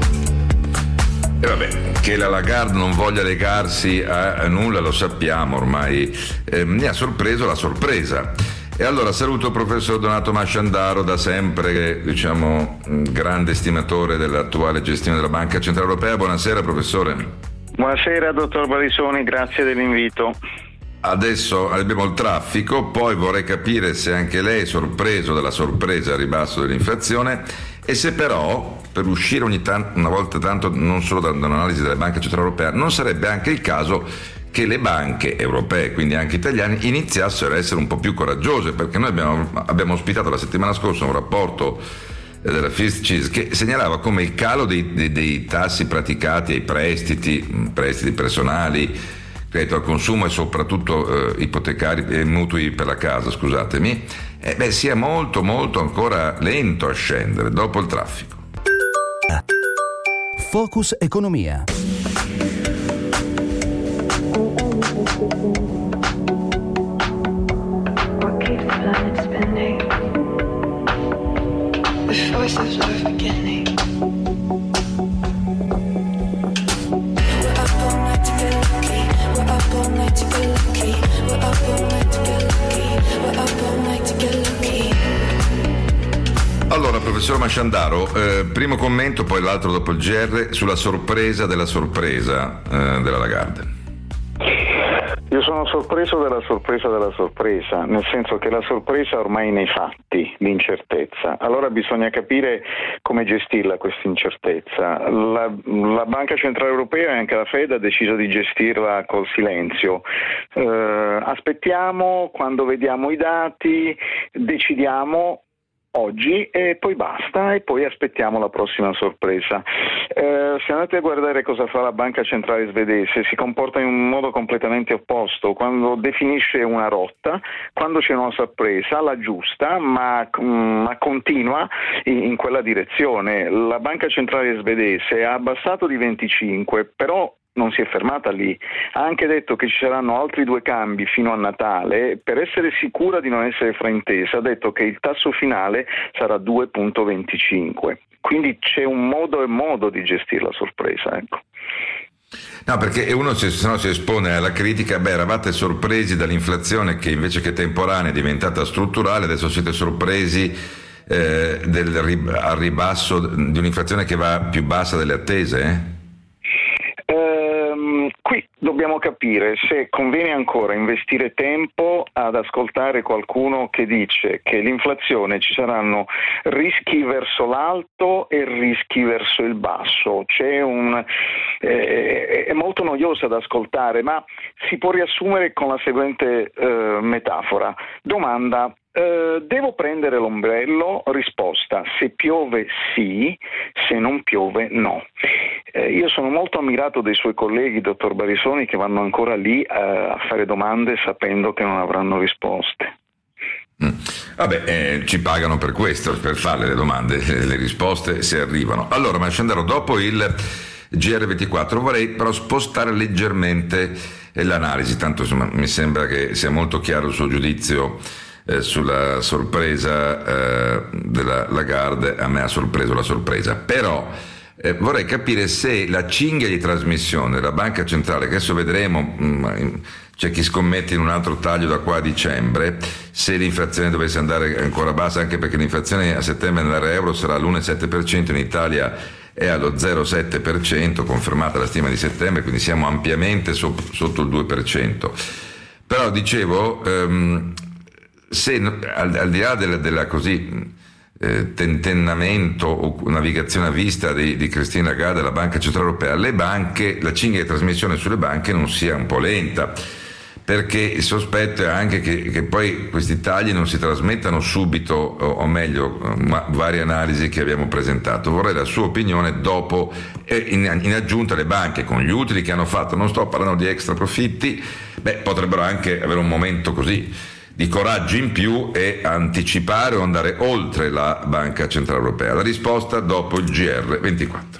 E vabbè, che la Lagarde non voglia legarsi a, a nulla lo sappiamo ormai, eh, mi ha sorpreso la sorpresa. E allora saluto il professor Donato Masciandaro, da sempre, diciamo, grande stimatore dell'attuale gestione della Banca Centrale Europea. Buonasera professore. Buonasera dottor Barisoni, grazie dell'invito. Adesso abbiamo il traffico, poi vorrei capire se anche lei è sorpreso dalla sorpresa al ribasso dell'inflazione e se però, per uscire ogni tanto, una volta tanto, non solo da un'analisi della Banca Centrale Europea, non sarebbe anche il caso che le banche europee, quindi anche italiane, iniziassero a essere un po' più coraggiose, perché noi abbiamo, abbiamo ospitato la settimana scorsa un rapporto della Fitch che segnalava come il calo dei, dei, dei tassi praticati ai prestiti, prestiti personali, credito al consumo e soprattutto eh, ipotecari e mutui per la casa, scusatemi, eh, beh, sia molto molto ancora lento a scendere dopo il traffico. Focus Economia. What keeps the planet spinning? The force of love beginning. We're up all night to get lucky. We're up all night to get lucky. We're up all night to get lucky. We're up all night to get lucky. Allora, professor Masciandaro, eh, primo commento, poi l'altro dopo il G R, sulla sorpresa della sorpresa eh, della Lagarde. Io sono sorpreso della sorpresa della sorpresa, nel senso che la sorpresa ormai nei fatti, l'incertezza. Allora bisogna capire come gestirla questa incertezza. La, la Banca Centrale Europea e anche la Fed ha deciso di gestirla col silenzio. Eh, aspettiamo, quando vediamo i dati, decidiamo oggi e poi basta, e poi aspettiamo la prossima sorpresa. Eh, se andate a guardare cosa fa la Banca Centrale svedese, si comporta in un modo completamente opposto. Quando definisce una rotta, quando c'è una sorpresa la aggiusta, ma, ma continua in, in quella direzione. La Banca Centrale svedese ha abbassato di venticinque, però non si è fermata lì, ha anche detto che ci saranno altri due cambi fino a Natale. Per essere sicura di non essere fraintesa, ha detto che il tasso finale sarà due virgola venticinque, quindi c'è un modo e modo di gestire la sorpresa, ecco. No, perché uno se, se no si espone alla critica, beh, eravate sorpresi dall'inflazione che invece che temporanea è diventata strutturale, adesso siete sorpresi eh, del, al ribasso di un'inflazione che va più bassa delle attese, eh? Qui dobbiamo capire se conviene ancora investire tempo ad ascoltare qualcuno che dice che l'inflazione ci saranno rischi verso l'alto e rischi verso il basso. C'è un eh, è molto noiosa da ascoltare, ma si può riassumere con la seguente eh, metafora. Domanda: Uh, devo prendere l'ombrello? Risposta: se piove sì, se non piove no. Uh, io sono molto ammirato dei suoi colleghi, dottor Barisoni, che vanno ancora lì uh, a fare domande sapendo che non avranno risposte. Mm. Vabbè, eh, ci pagano per questo, per fare le domande, le risposte se arrivano. Allora, Masciandaro, dopo il G R ventiquattro vorrei però spostare leggermente l'analisi, tanto insomma mi sembra che sia molto chiaro il suo giudizio Eh, sulla sorpresa eh, della Lagarde. A me ha sorpreso la sorpresa, però eh, vorrei capire se la cinghia di trasmissione della Banca Centrale, che adesso vedremo, mh, c'è chi scommette in un altro taglio da qua a dicembre, se l'inflazione dovesse andare ancora bassa, anche perché l'inflazione a settembre nell'area euro sarà all'uno virgola sette per cento, in Italia è allo zero virgola sette per cento, confermata la stima di settembre, quindi siamo ampiamente so- sotto il due per cento. Però dicevo, ehm, se al, al di là della, della così eh, tentennamento o navigazione a vista di, di Christine Lagarde della Banca Centrale Europea, le banche, la cinghia di trasmissione sulle banche non sia un po' lenta, perché il sospetto è anche che, che poi questi tagli non si trasmettano subito, o, o meglio, ma varie analisi che abbiamo presentato. Vorrei la sua opinione dopo, eh, in, in aggiunta le banche con gli utili che hanno fatto, non sto parlando di extra profitti, beh, potrebbero anche avere un momento così di coraggio in più e anticipare o andare oltre la Banca Centrale Europea. La risposta dopo il G R ventiquattro.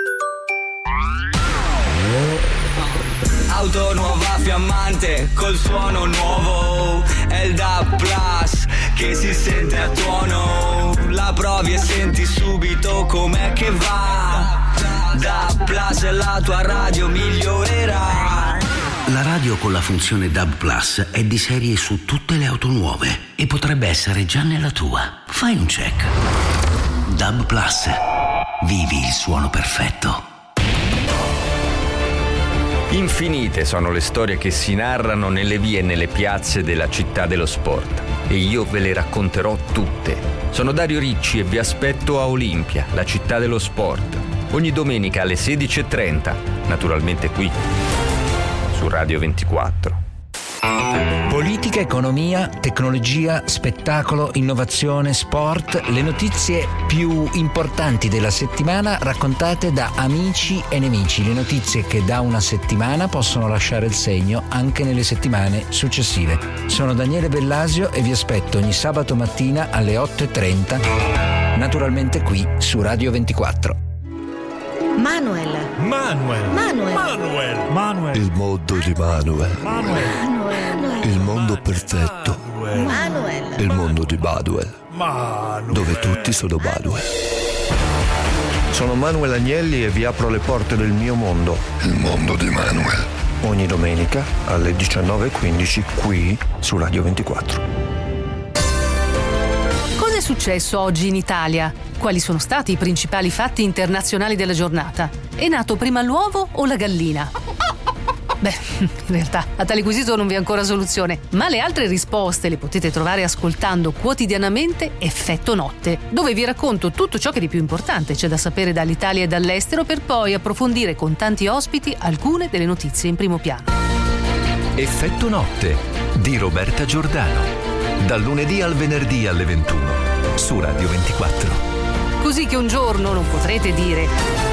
Auto nuova fiammante col suono nuovo, è il D A B Plus che si sente a tuono, la provi e senti subito com'è che va. D A B Plus e la tua radio migliorerà. La radio con la funzione D A B Plus è di serie su tutte le auto nuove e potrebbe essere già nella tua. Fai un check. D A B Plus. Vivi il suono perfetto. Infinite sono le storie che si narrano nelle vie e nelle piazze della città dello sport e io ve le racconterò tutte. Sono Dario Ricci e vi aspetto a Olimpia, la città dello sport, ogni domenica alle sedici e trenta, naturalmente qui su Radio ventiquattro. Politica, economia, tecnologia, spettacolo, innovazione, sport, le notizie più importanti della settimana raccontate da amici e nemici, le notizie che da una settimana possono lasciare il segno anche nelle settimane successive. Sono Daniele Bellasio e vi aspetto ogni sabato mattina alle otto e trenta, naturalmente qui su Radio ventiquattro. Manuel. Manuel. Manuel. Manuel. Manuel. Il mondo di Manuel. Manuel. Il mondo perfetto. Manuel. Il mondo di Manuel. Manuel. Dove tutti sono Manuel. Sono Manuel Agnelli e vi apro le porte del mio mondo. Il mondo di Manuel. Ogni domenica alle diciannove e quindici qui su Radio ventiquattro. Cosa è successo oggi in Italia? Quali sono stati i principali fatti internazionali della giornata? È nato prima l'uovo o la gallina? Beh, in realtà a tale quesito non vi è ancora soluzione, ma le altre risposte le potete trovare ascoltando quotidianamente Effetto Notte, dove vi racconto tutto ciò che di più importante c'è da sapere dall'Italia e dall'estero per poi approfondire con tanti ospiti alcune delle notizie in primo piano. Effetto Notte di Roberta Giordano, dal lunedì al venerdì alle ventuno su Radio ventiquattro. Così che un giorno non potrete dire: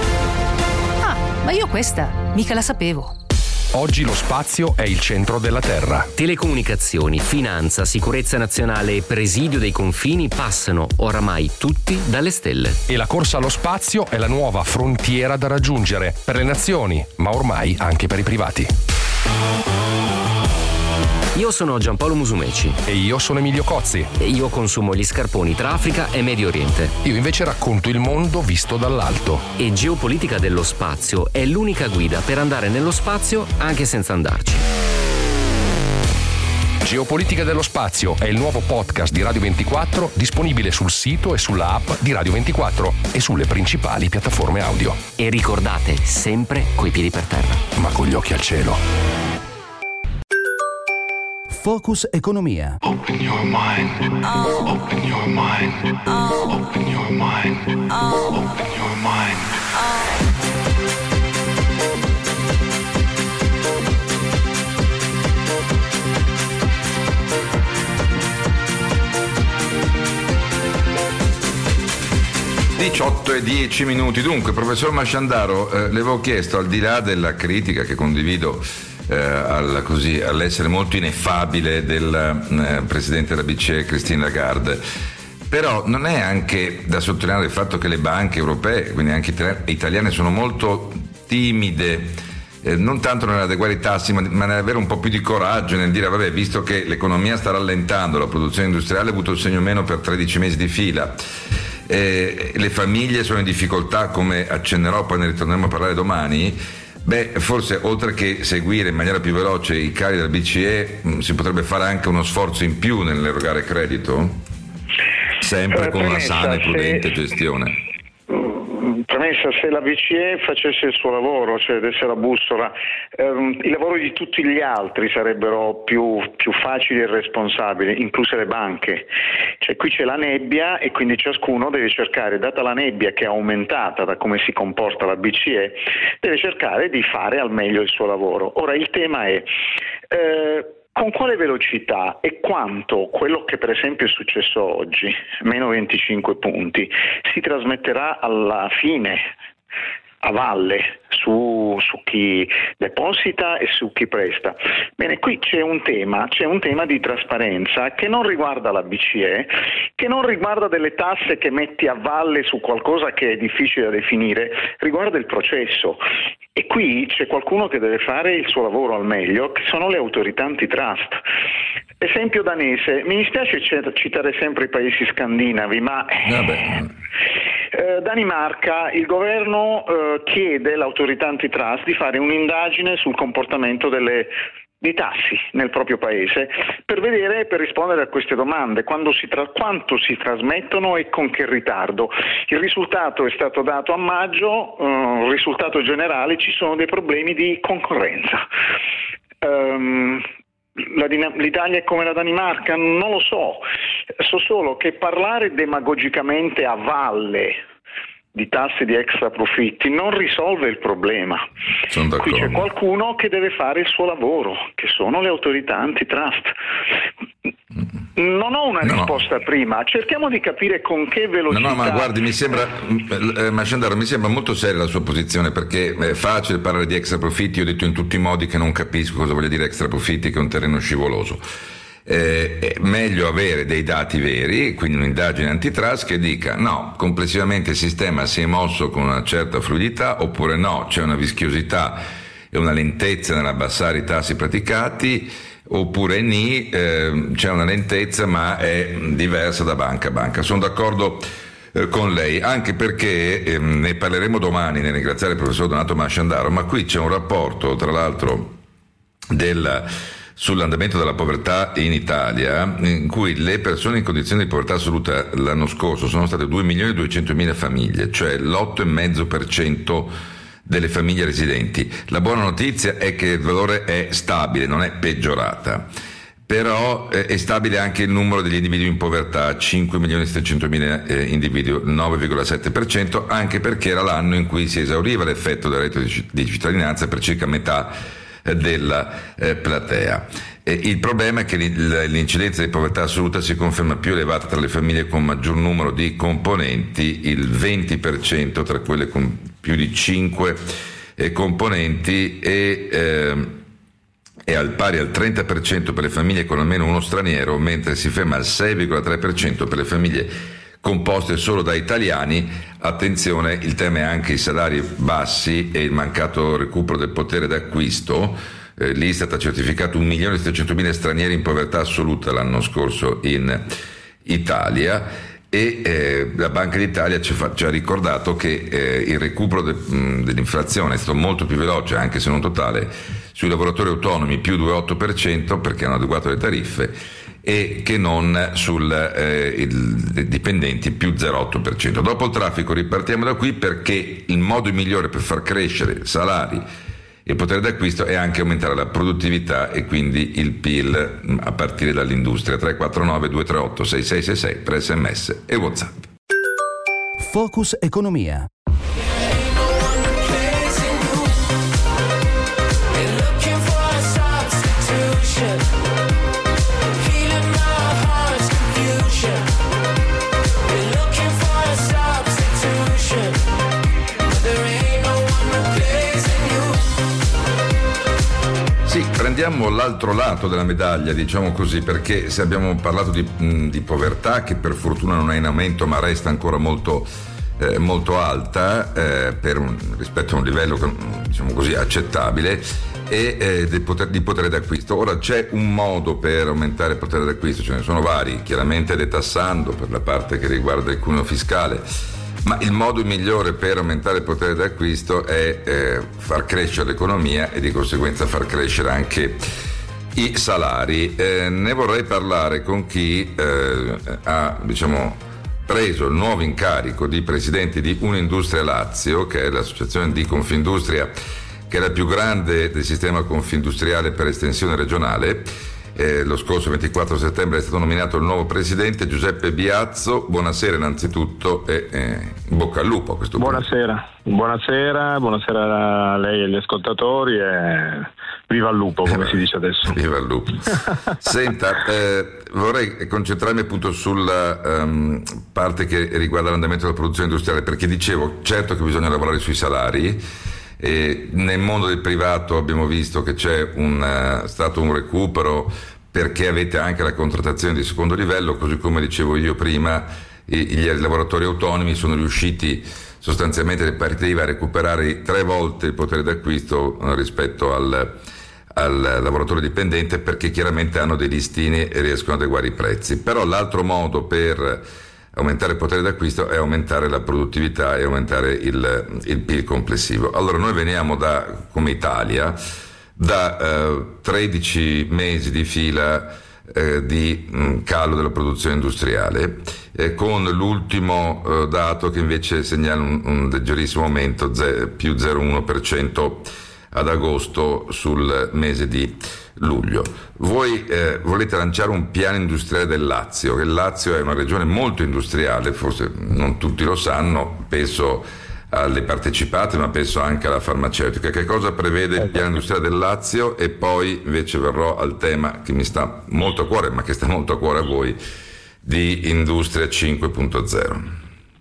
ah, ma io questa mica la sapevo. Oggi lo spazio è il centro della Terra. Telecomunicazioni, finanza, sicurezza nazionale e presidio dei confini passano oramai tutti dalle stelle. E la corsa allo spazio è la nuova frontiera da raggiungere per le nazioni, ma ormai anche per i privati. Io sono Giampaolo Musumeci. E io sono Emilio Cozzi. E io consumo gli scarponi tra Africa e Medio Oriente. Io invece racconto il mondo visto dall'alto. E Geopolitica dello spazio è l'unica guida per andare nello spazio anche senza andarci. Geopolitica dello spazio è il nuovo podcast di Radio ventiquattro, disponibile sul sito e sulla app di Radio ventiquattro e sulle principali piattaforme audio. E ricordate, sempre coi piedi per terra. Ma con gli occhi al cielo. Focus Economia. Open your mind. Open your mind. Open your mind. Open your mind. diciotto e dieci minuti. Dunque, professor Masciandaro, eh, le avevo chiesto, al di là della critica che condivido eh, al, così, all'essere molto ineffabile del eh, presidente della B C E Christine Lagarde, però non è anche da sottolineare il fatto che le banche europee, quindi anche italiane, sono molto timide, eh, non tanto nell'adeguare i tassi, ma, ma nell'avere un po' più di coraggio nel dire: vabbè, visto che l'economia sta rallentando, la produzione industriale ha avuto il segno meno per tredici mesi di fila, eh, le famiglie sono in difficoltà, come accennerò, poi ne ritorneremo a parlare domani. Beh, forse oltre che seguire in maniera più veloce i cali della B C E, mh, si potrebbe fare anche uno sforzo in più nell'erogare credito? Sempre con una sana e prudente gestione. Premessa, se la B C E facesse il suo lavoro, cioè desse la bussola, ehm, i lavori di tutti gli altri sarebbero più, più facili e responsabili, incluse le banche. Cioè, qui c'è la nebbia e quindi ciascuno deve cercare, data la nebbia che è aumentata da come si comporta la B C E, deve cercare di fare al meglio il suo lavoro. Ora il tema è... Eh, Con quale velocità e quanto quello che per esempio è successo oggi, meno venticinque punti, si trasmetterà alla fine a valle su, su chi deposita e su chi presta? Bene, qui c'è un tema, c'è un tema di trasparenza che non riguarda la B C E, che non riguarda delle tasse che metti a valle su qualcosa che è difficile da definire, riguarda il processo. E qui c'è qualcuno che deve fare il suo lavoro al meglio, che sono le autorità antitrust. Esempio danese, mi dispiace citare sempre i paesi scandinavi, ma eh, Danimarca, il governo eh, chiede all'autorità antitrust di fare un'indagine sul comportamento delle dei tassi nel proprio paese per vedere, per rispondere a queste domande, quando si tra, quanto si trasmettono e con che ritardo. Il risultato è stato dato a maggio, uh, risultato generale, ci sono dei problemi di concorrenza. Um, La, L'Italia è come la Danimarca? Non lo so, so solo che parlare demagogicamente a valle di tasse di extra profitti non risolve il problema. Qui c'è qualcuno che deve fare il suo lavoro, che sono le autorità antitrust. Non ho una no. risposta prima, cerchiamo di capire con che velocità. No, no, ma guardi, mi sembra, eh, Masciandaro, mi sembra molto seria la sua posizione, perché è facile parlare di extra profitti. Io ho detto in tutti i modi che non capisco cosa voglia dire extra profitti, che è un terreno scivoloso. Eh, è meglio avere dei dati veri, quindi un'indagine antitrust che dica no, complessivamente il sistema si è mosso con una certa fluidità, oppure no, c'è una vischiosità e una lentezza nell'abbassare i tassi praticati, oppure ni, eh, c'è una lentezza ma è diversa da banca a banca. Sono d'accordo eh, con lei, anche perché eh, ne parleremo domani nel ringraziare il professor Donato Masciandaro, ma qui c'è un rapporto tra l'altro del sull'andamento della povertà in Italia, in cui le persone in condizioni di povertà assoluta l'anno scorso sono state due milioni duecentomila famiglie, cioè l'otto virgola cinque per cento delle famiglie residenti. La buona notizia è che il valore è stabile, non è peggiorata, però è stabile anche il numero degli individui in povertà, cinque milioni settecentomila eh, individui, nove virgola sette per cento, anche perché era l'anno in cui si esauriva l'effetto del reddito di cittadinanza per circa metà della eh, platea. E il problema è che l'incidenza di povertà assoluta si conferma più elevata tra le famiglie con maggior numero di componenti, il venti per cento tra quelle con più di cinque eh, componenti e eh, è al pari al trenta per cento per le famiglie con almeno uno straniero, mentre si ferma al sei virgola tre per cento per le famiglie composte solo da italiani. Attenzione, il tema è anche i salari bassi e il mancato recupero del potere d'acquisto. Eh, L'Istat ha certificato un milione e settecentomila stranieri in povertà assoluta l'anno scorso in Italia e eh, la Banca d'Italia ci, fa, ci ha ricordato che eh, il recupero de, mh, dell'inflazione è stato molto più veloce, anche se non totale, sui lavoratori autonomi più due virgola otto per cento perché hanno adeguato le tariffe, e che non sul eh, dipendenti più zero virgola otto per cento. Dopo il traffico ripartiamo da qui, perché il modo migliore per far crescere salari e potere d'acquisto è anche aumentare la produttività e quindi il P I L a partire dall'industria. Tre quattro nove due tre otto sei sei sei sei per sms e WhatsApp. Focus Economia. Sì, prendiamo l'altro lato della medaglia, diciamo così, perché se abbiamo parlato di, mh, di povertà, che per fortuna non è in aumento ma resta ancora molto, eh, molto alta eh, per un, rispetto a un livello, diciamo così, accettabile, e eh, di, poter, di potere d'acquisto. Ora c'è un modo per aumentare il potere d'acquisto, ce ne sono vari, chiaramente detassando per la parte che riguarda il cuneo fiscale, ma il modo migliore per aumentare il potere d'acquisto è eh, far crescere l'economia e di conseguenza far crescere anche i salari. Eh, ne vorrei parlare con chi eh, ha, diciamo, preso il nuovo incarico di presidente di Unindustria Lazio, che è l'associazione di Confindustria, che è la più grande del sistema confindustriale per estensione regionale. Eh, lo scorso ventiquattro settembre è stato nominato il nuovo presidente Giuseppe Biazzo. Buonasera innanzitutto e eh, in bocca al lupo a questo punto. Buonasera, buonasera, buonasera a lei e agli ascoltatori. E Viva il lupo, come si dice adesso. Viva il lupo. Senta, eh, vorrei concentrarmi appunto sulla um, parte che riguarda l'andamento della produzione industriale, perché dicevo, certo che bisogna lavorare sui salari, e nel mondo del privato abbiamo visto che c'è un, uh, stato un recupero, perché avete anche la contrattazione di secondo livello, così come dicevo io prima, i, i lavoratori autonomi sono riusciti sostanzialmente le partite I V A a recuperare tre volte il potere d'acquisto rispetto al al lavoratore dipendente, perché chiaramente hanno dei listini e riescono ad adeguare i prezzi. Però l'altro modo per aumentare il potere d'acquisto è aumentare la produttività e aumentare il, il P I L complessivo. Allora noi veniamo da, come Italia, da eh, tredici mesi di fila eh, di mh, calo della produzione industriale, eh, con l'ultimo eh, dato che invece segnala un, un leggerissimo aumento, ze- più zero virgola uno per cento ad agosto sul mese di luglio. Voi eh, volete lanciare un piano industriale del Lazio, che il Lazio è una regione molto industriale, forse non tutti lo sanno, penso alle partecipate, ma penso anche alla farmaceutica. Che cosa prevede il piano industriale del Lazio? E poi invece verrò al tema che mi sta molto a cuore, ma che sta molto a cuore a voi, di Industria cinque punto zero.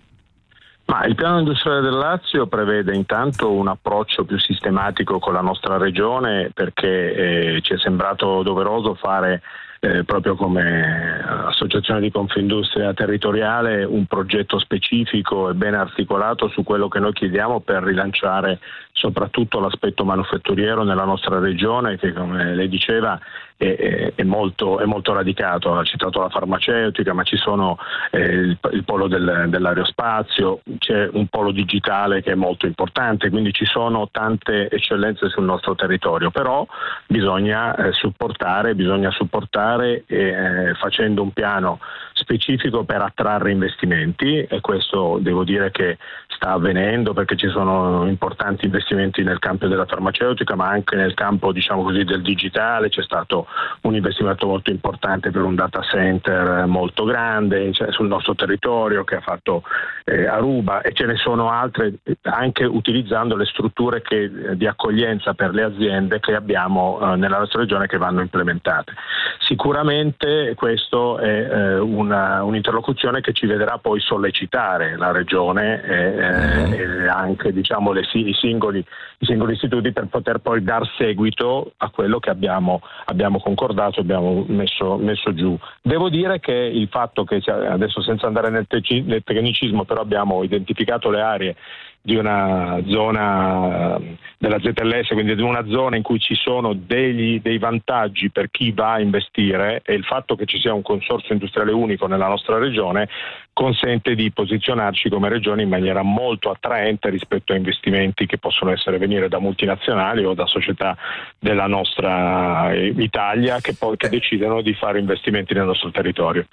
Ma il piano industriale del Lazio prevede intanto un approccio più sistematico con la nostra regione, perché eh, ci è sembrato doveroso fare eh, proprio come associazione di Confindustria territoriale un progetto specifico e ben articolato su quello che noi chiediamo per rilanciare soprattutto l'aspetto manufatturiero nella nostra regione, che come lei diceva è, è, molto, è molto radicato. Ha citato la farmaceutica, ma ci sono eh, il, il polo del, dell'aerospazio, c'è un polo digitale che è molto importante, quindi ci sono tante eccellenze sul nostro territorio, però bisogna eh, supportare, bisogna supportare eh, facendo un piano specifico per attrarre investimenti, e questo devo dire che sta avvenendo, perché ci sono importanti investimenti nel campo della farmaceutica, ma anche nel campo, diciamo così, del digitale. C'è stato un investimento molto importante per un data center molto grande, cioè, sul nostro territorio, che ha fatto eh, Aruba, e ce ne sono altre, anche utilizzando le strutture che, di accoglienza per le aziende che abbiamo eh, nella nostra regione, che vanno implementate. Sicuramente questo è eh, una, un'interlocuzione che ci vedrà poi sollecitare la regione e, eh, e anche, diciamo, le, i, singoli, i singoli istituti, per poter poi dar seguito a quello che abbiamo, abbiamo concordato, abbiamo messo, messo giù. Devo dire che il fatto che, adesso senza andare nel, te- nel tecnicismo, però abbiamo identificato le aree di una zona della Z L S, quindi di una zona in cui ci sono degli, dei vantaggi per chi va a investire, e il fatto che ci sia un consorzio industriale unico nella nostra regione consente di posizionarci come regione in maniera molto attraente rispetto a investimenti che possono essere venire da multinazionali o da società della nostra Italia che poi che decidono di fare investimenti nel nostro territorio.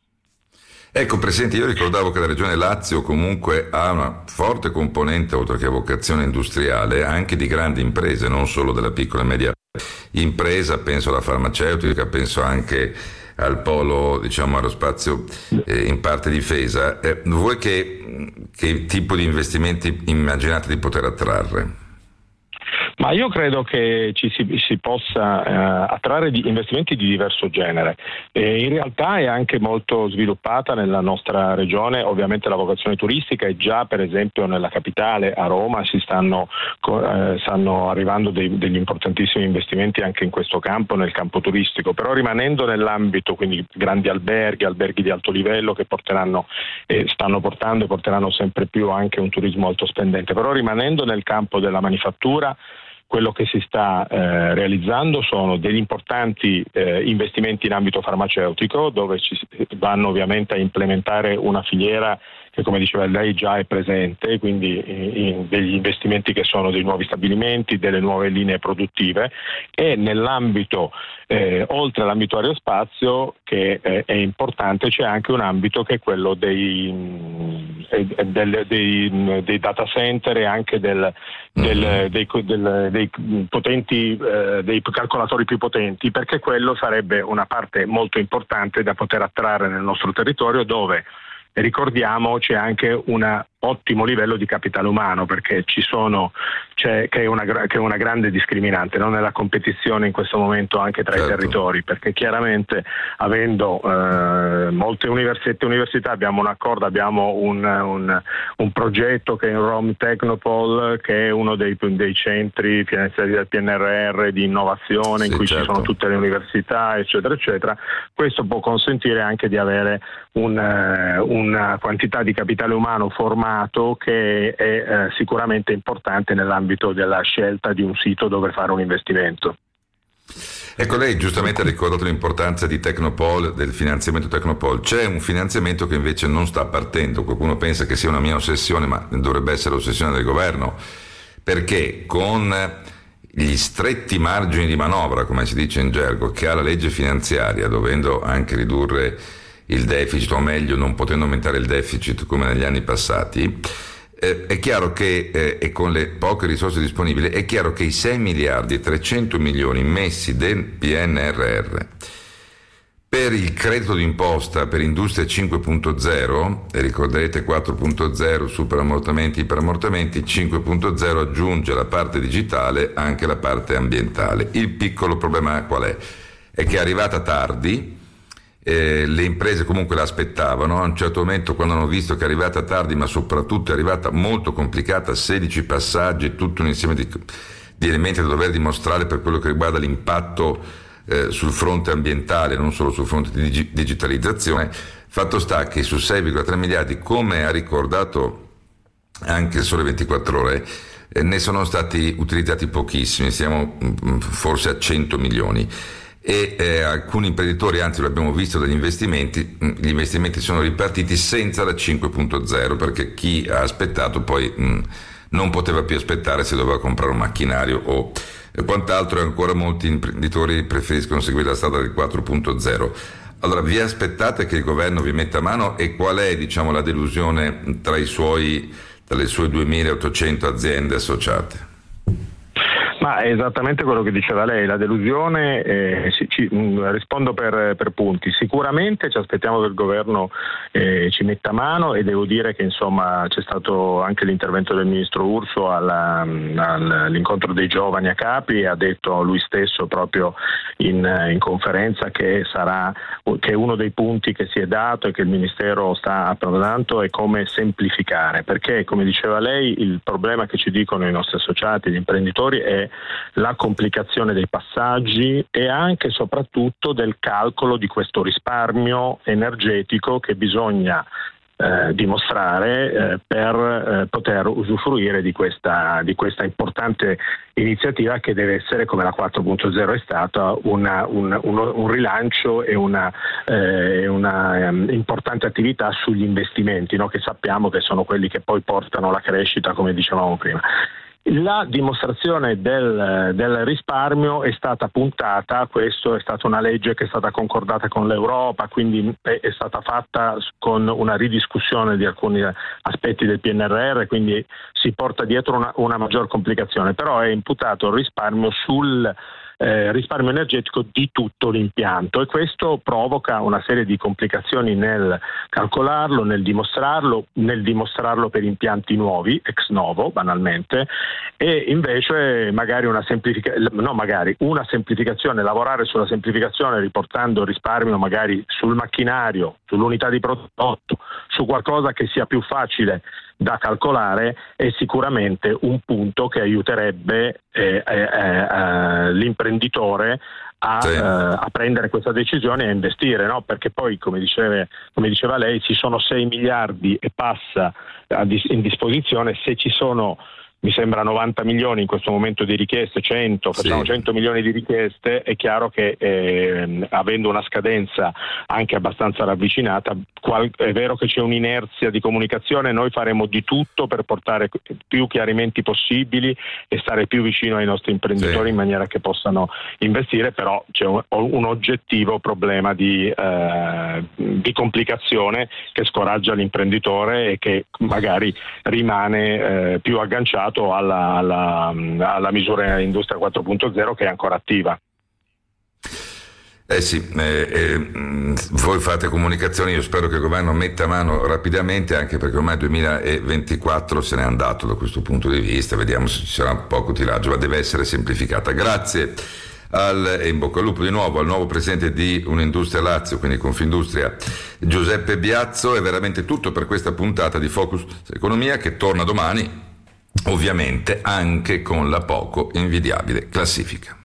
Ecco, Presidente, io ricordavo che la Regione Lazio comunque ha una forte componente, oltre che vocazione industriale, anche di grandi imprese, non solo della piccola e media impresa. Penso alla farmaceutica, penso anche al polo, diciamo, aerospazio, eh, in parte difesa. Eh, voi che, che tipo di investimenti immaginate di poter attrarre? Ma io credo che ci si, si possa eh, attrarre di investimenti di diverso genere. E in realtà è anche molto sviluppata nella nostra regione, ovviamente la vocazione turistica, e già per esempio nella capitale, a Roma, si stanno, eh, stanno arrivando dei, degli importantissimi investimenti anche in questo campo, nel campo turistico, però rimanendo nell'ambito, quindi grandi alberghi, alberghi di alto livello che porteranno, eh, stanno portando e porteranno sempre più anche un turismo alto spendente, però rimanendo nel campo della manifattura. Quello che si sta eh, realizzando sono degli importanti eh, investimenti in ambito farmaceutico, dove ci vanno ovviamente a implementare una filiera che, come diceva lei, già è presente, quindi in, in degli investimenti che sono dei nuovi stabilimenti, delle nuove linee produttive, e nell'ambito, eh, oltre all'ambito aerospazio, che eh, è importante, c'è anche un ambito che è quello dei, eh, del, dei, dei data center e anche del, del, dei, del, dei potenti, eh, dei calcolatori più potenti, perché quello sarebbe una parte molto importante da poter attrarre nel nostro territorio, dove, ricordiamo, c'è anche una ottimo livello di capitale umano, perché ci sono c'è che è una, che è una grande discriminante, no? Nella competizione in questo momento anche tra certo. i territori, perché chiaramente avendo eh, molte università, università abbiamo un accordo, abbiamo un, un, un progetto che è il Rome Technopole, che è uno dei, dei centri finanziati dal P N R R di innovazione, sì, in cui certo. ci sono tutte le università eccetera eccetera. Questo può consentire anche di avere un, una quantità di capitale umano formato che è eh, sicuramente importante nell'ambito della scelta di un sito dove fare un investimento. Ecco, lei giustamente ha ricordato l'importanza di Technopole, del finanziamento Technopole. C'è un finanziamento che invece non sta partendo. Qualcuno pensa che sia una mia ossessione, ma dovrebbe essere l'ossessione del governo, perché con gli stretti margini di manovra, come si dice in gergo, che ha la legge finanziaria, dovendo anche ridurre il deficit, o meglio non potendo aumentare il deficit come negli anni passati, eh, è chiaro che eh, e con le poche risorse disponibili è chiaro che i sei miliardi e trecento milioni messi del P N R R per il credito d'imposta per Industria cinque punto zero, e ricorderete quattro punto zero superammortamenti, iperammortamenti, cinque punto zero aggiunge alla parte digitale anche la parte ambientale. Il piccolo problema qual è? È che è arrivata tardi. Eh, le imprese comunque l'aspettavano. A un certo momento, quando hanno visto che è arrivata tardi, ma soprattutto è arrivata molto complicata, sedici passaggi, tutto un insieme di, di elementi da dover dimostrare per quello che riguarda l'impatto eh, sul fronte ambientale, non solo sul fronte di dig- digitalizzazione, fatto sta che su sei virgola tre miliardi, come ha ricordato anche il Sole ventiquattro Ore, eh, ne sono stati utilizzati pochissimi, siamo mh, forse a cento milioni. E eh, alcuni imprenditori, anzi lo abbiamo visto dagli investimenti, gli investimenti sono ripartiti senza la cinque punto zero, perché chi ha aspettato poi mh, non poteva più aspettare se doveva comprare un macchinario o eh, quant'altro, e ancora molti imprenditori preferiscono seguire la strada del quattro punto zero. Allora, vi aspettate che il governo vi metta a mano, e qual è, diciamo, la delusione tra i suoi, tra le sue duemilaottocento aziende associate? Ma è esattamente quello che diceva lei, la delusione, eh, ci, ci, mh, rispondo per, per punti. Sicuramente ci aspettiamo che il governo eh, ci metta mano, e devo dire che insomma c'è stato anche l'intervento del ministro Urso alla, alla, all'incontro dei giovani a Capri, e ha detto lui stesso proprio in, in conferenza che sarà che uno dei punti che si è dato e che il Ministero sta approvando è come semplificare, perché come diceva lei il problema che ci dicono i nostri associati, gli imprenditori, è la complicazione dei passaggi e anche e soprattutto del calcolo di questo risparmio energetico che bisogna eh, dimostrare eh, per eh, poter usufruire di questa, di questa importante iniziativa, che deve essere, come la quattro punto zero è stata, una, un, uno, un rilancio e una, eh, una um, importante attività sugli investimenti, no? Che sappiamo che sono quelli che poi portano la crescita, come dicevamo prima. La dimostrazione del, del risparmio è stata puntata, questo è stata una legge che è stata concordata con l'Europa, quindi è, è stata fatta con una ridiscussione di alcuni aspetti del P N R R, quindi si porta dietro una, una maggior complicazione, però è imputato il risparmio sul Eh, risparmio energetico di tutto l'impianto, e questo provoca una serie di complicazioni nel calcolarlo, nel dimostrarlo, nel dimostrarlo per impianti nuovi, ex novo banalmente, e invece magari una semplificazione, no magari una semplificazione, lavorare sulla semplificazione riportando il risparmio magari sul macchinario, sull'unità di prodotto, su qualcosa che sia più facile da calcolare, è sicuramente un punto che aiuterebbe eh, eh, eh, l'imprenditore a, sì. eh, a prendere questa decisione e a investire, no? Perché poi, come diceva, come diceva lei, ci sono sei miliardi e passa a dis- in disposizione. Se ci sono, mi sembra, novanta milioni in questo momento di richieste, cento, facciamo sì. cento milioni di richieste, è chiaro che eh, avendo una scadenza anche abbastanza ravvicinata, qual- è vero che c'è un'inerzia di comunicazione, noi faremo di tutto per portare più chiarimenti possibili e stare più vicino ai nostri imprenditori sì. in maniera che possano investire, però c'è un, un oggettivo problema di, eh, di complicazione che scoraggia l'imprenditore e che magari rimane eh, più agganciato Alla, alla, alla misura Industria quattro punto zero, che è ancora attiva. Eh sì, eh, eh, voi fate comunicazioni, io spero che il governo metta mano rapidamente, anche perché ormai il duemilaventiquattro se n'è andato da questo punto di vista, vediamo se ci sarà poco tiraggio, ma deve essere semplificata. Grazie al, e in bocca al lupo di nuovo al nuovo presidente di Un'Industria Lazio, quindi Confindustria, Giuseppe Biazzo. È veramente tutto per questa puntata di Focus Economia, che torna domani, ovviamente anche con la poco invidiabile classifica.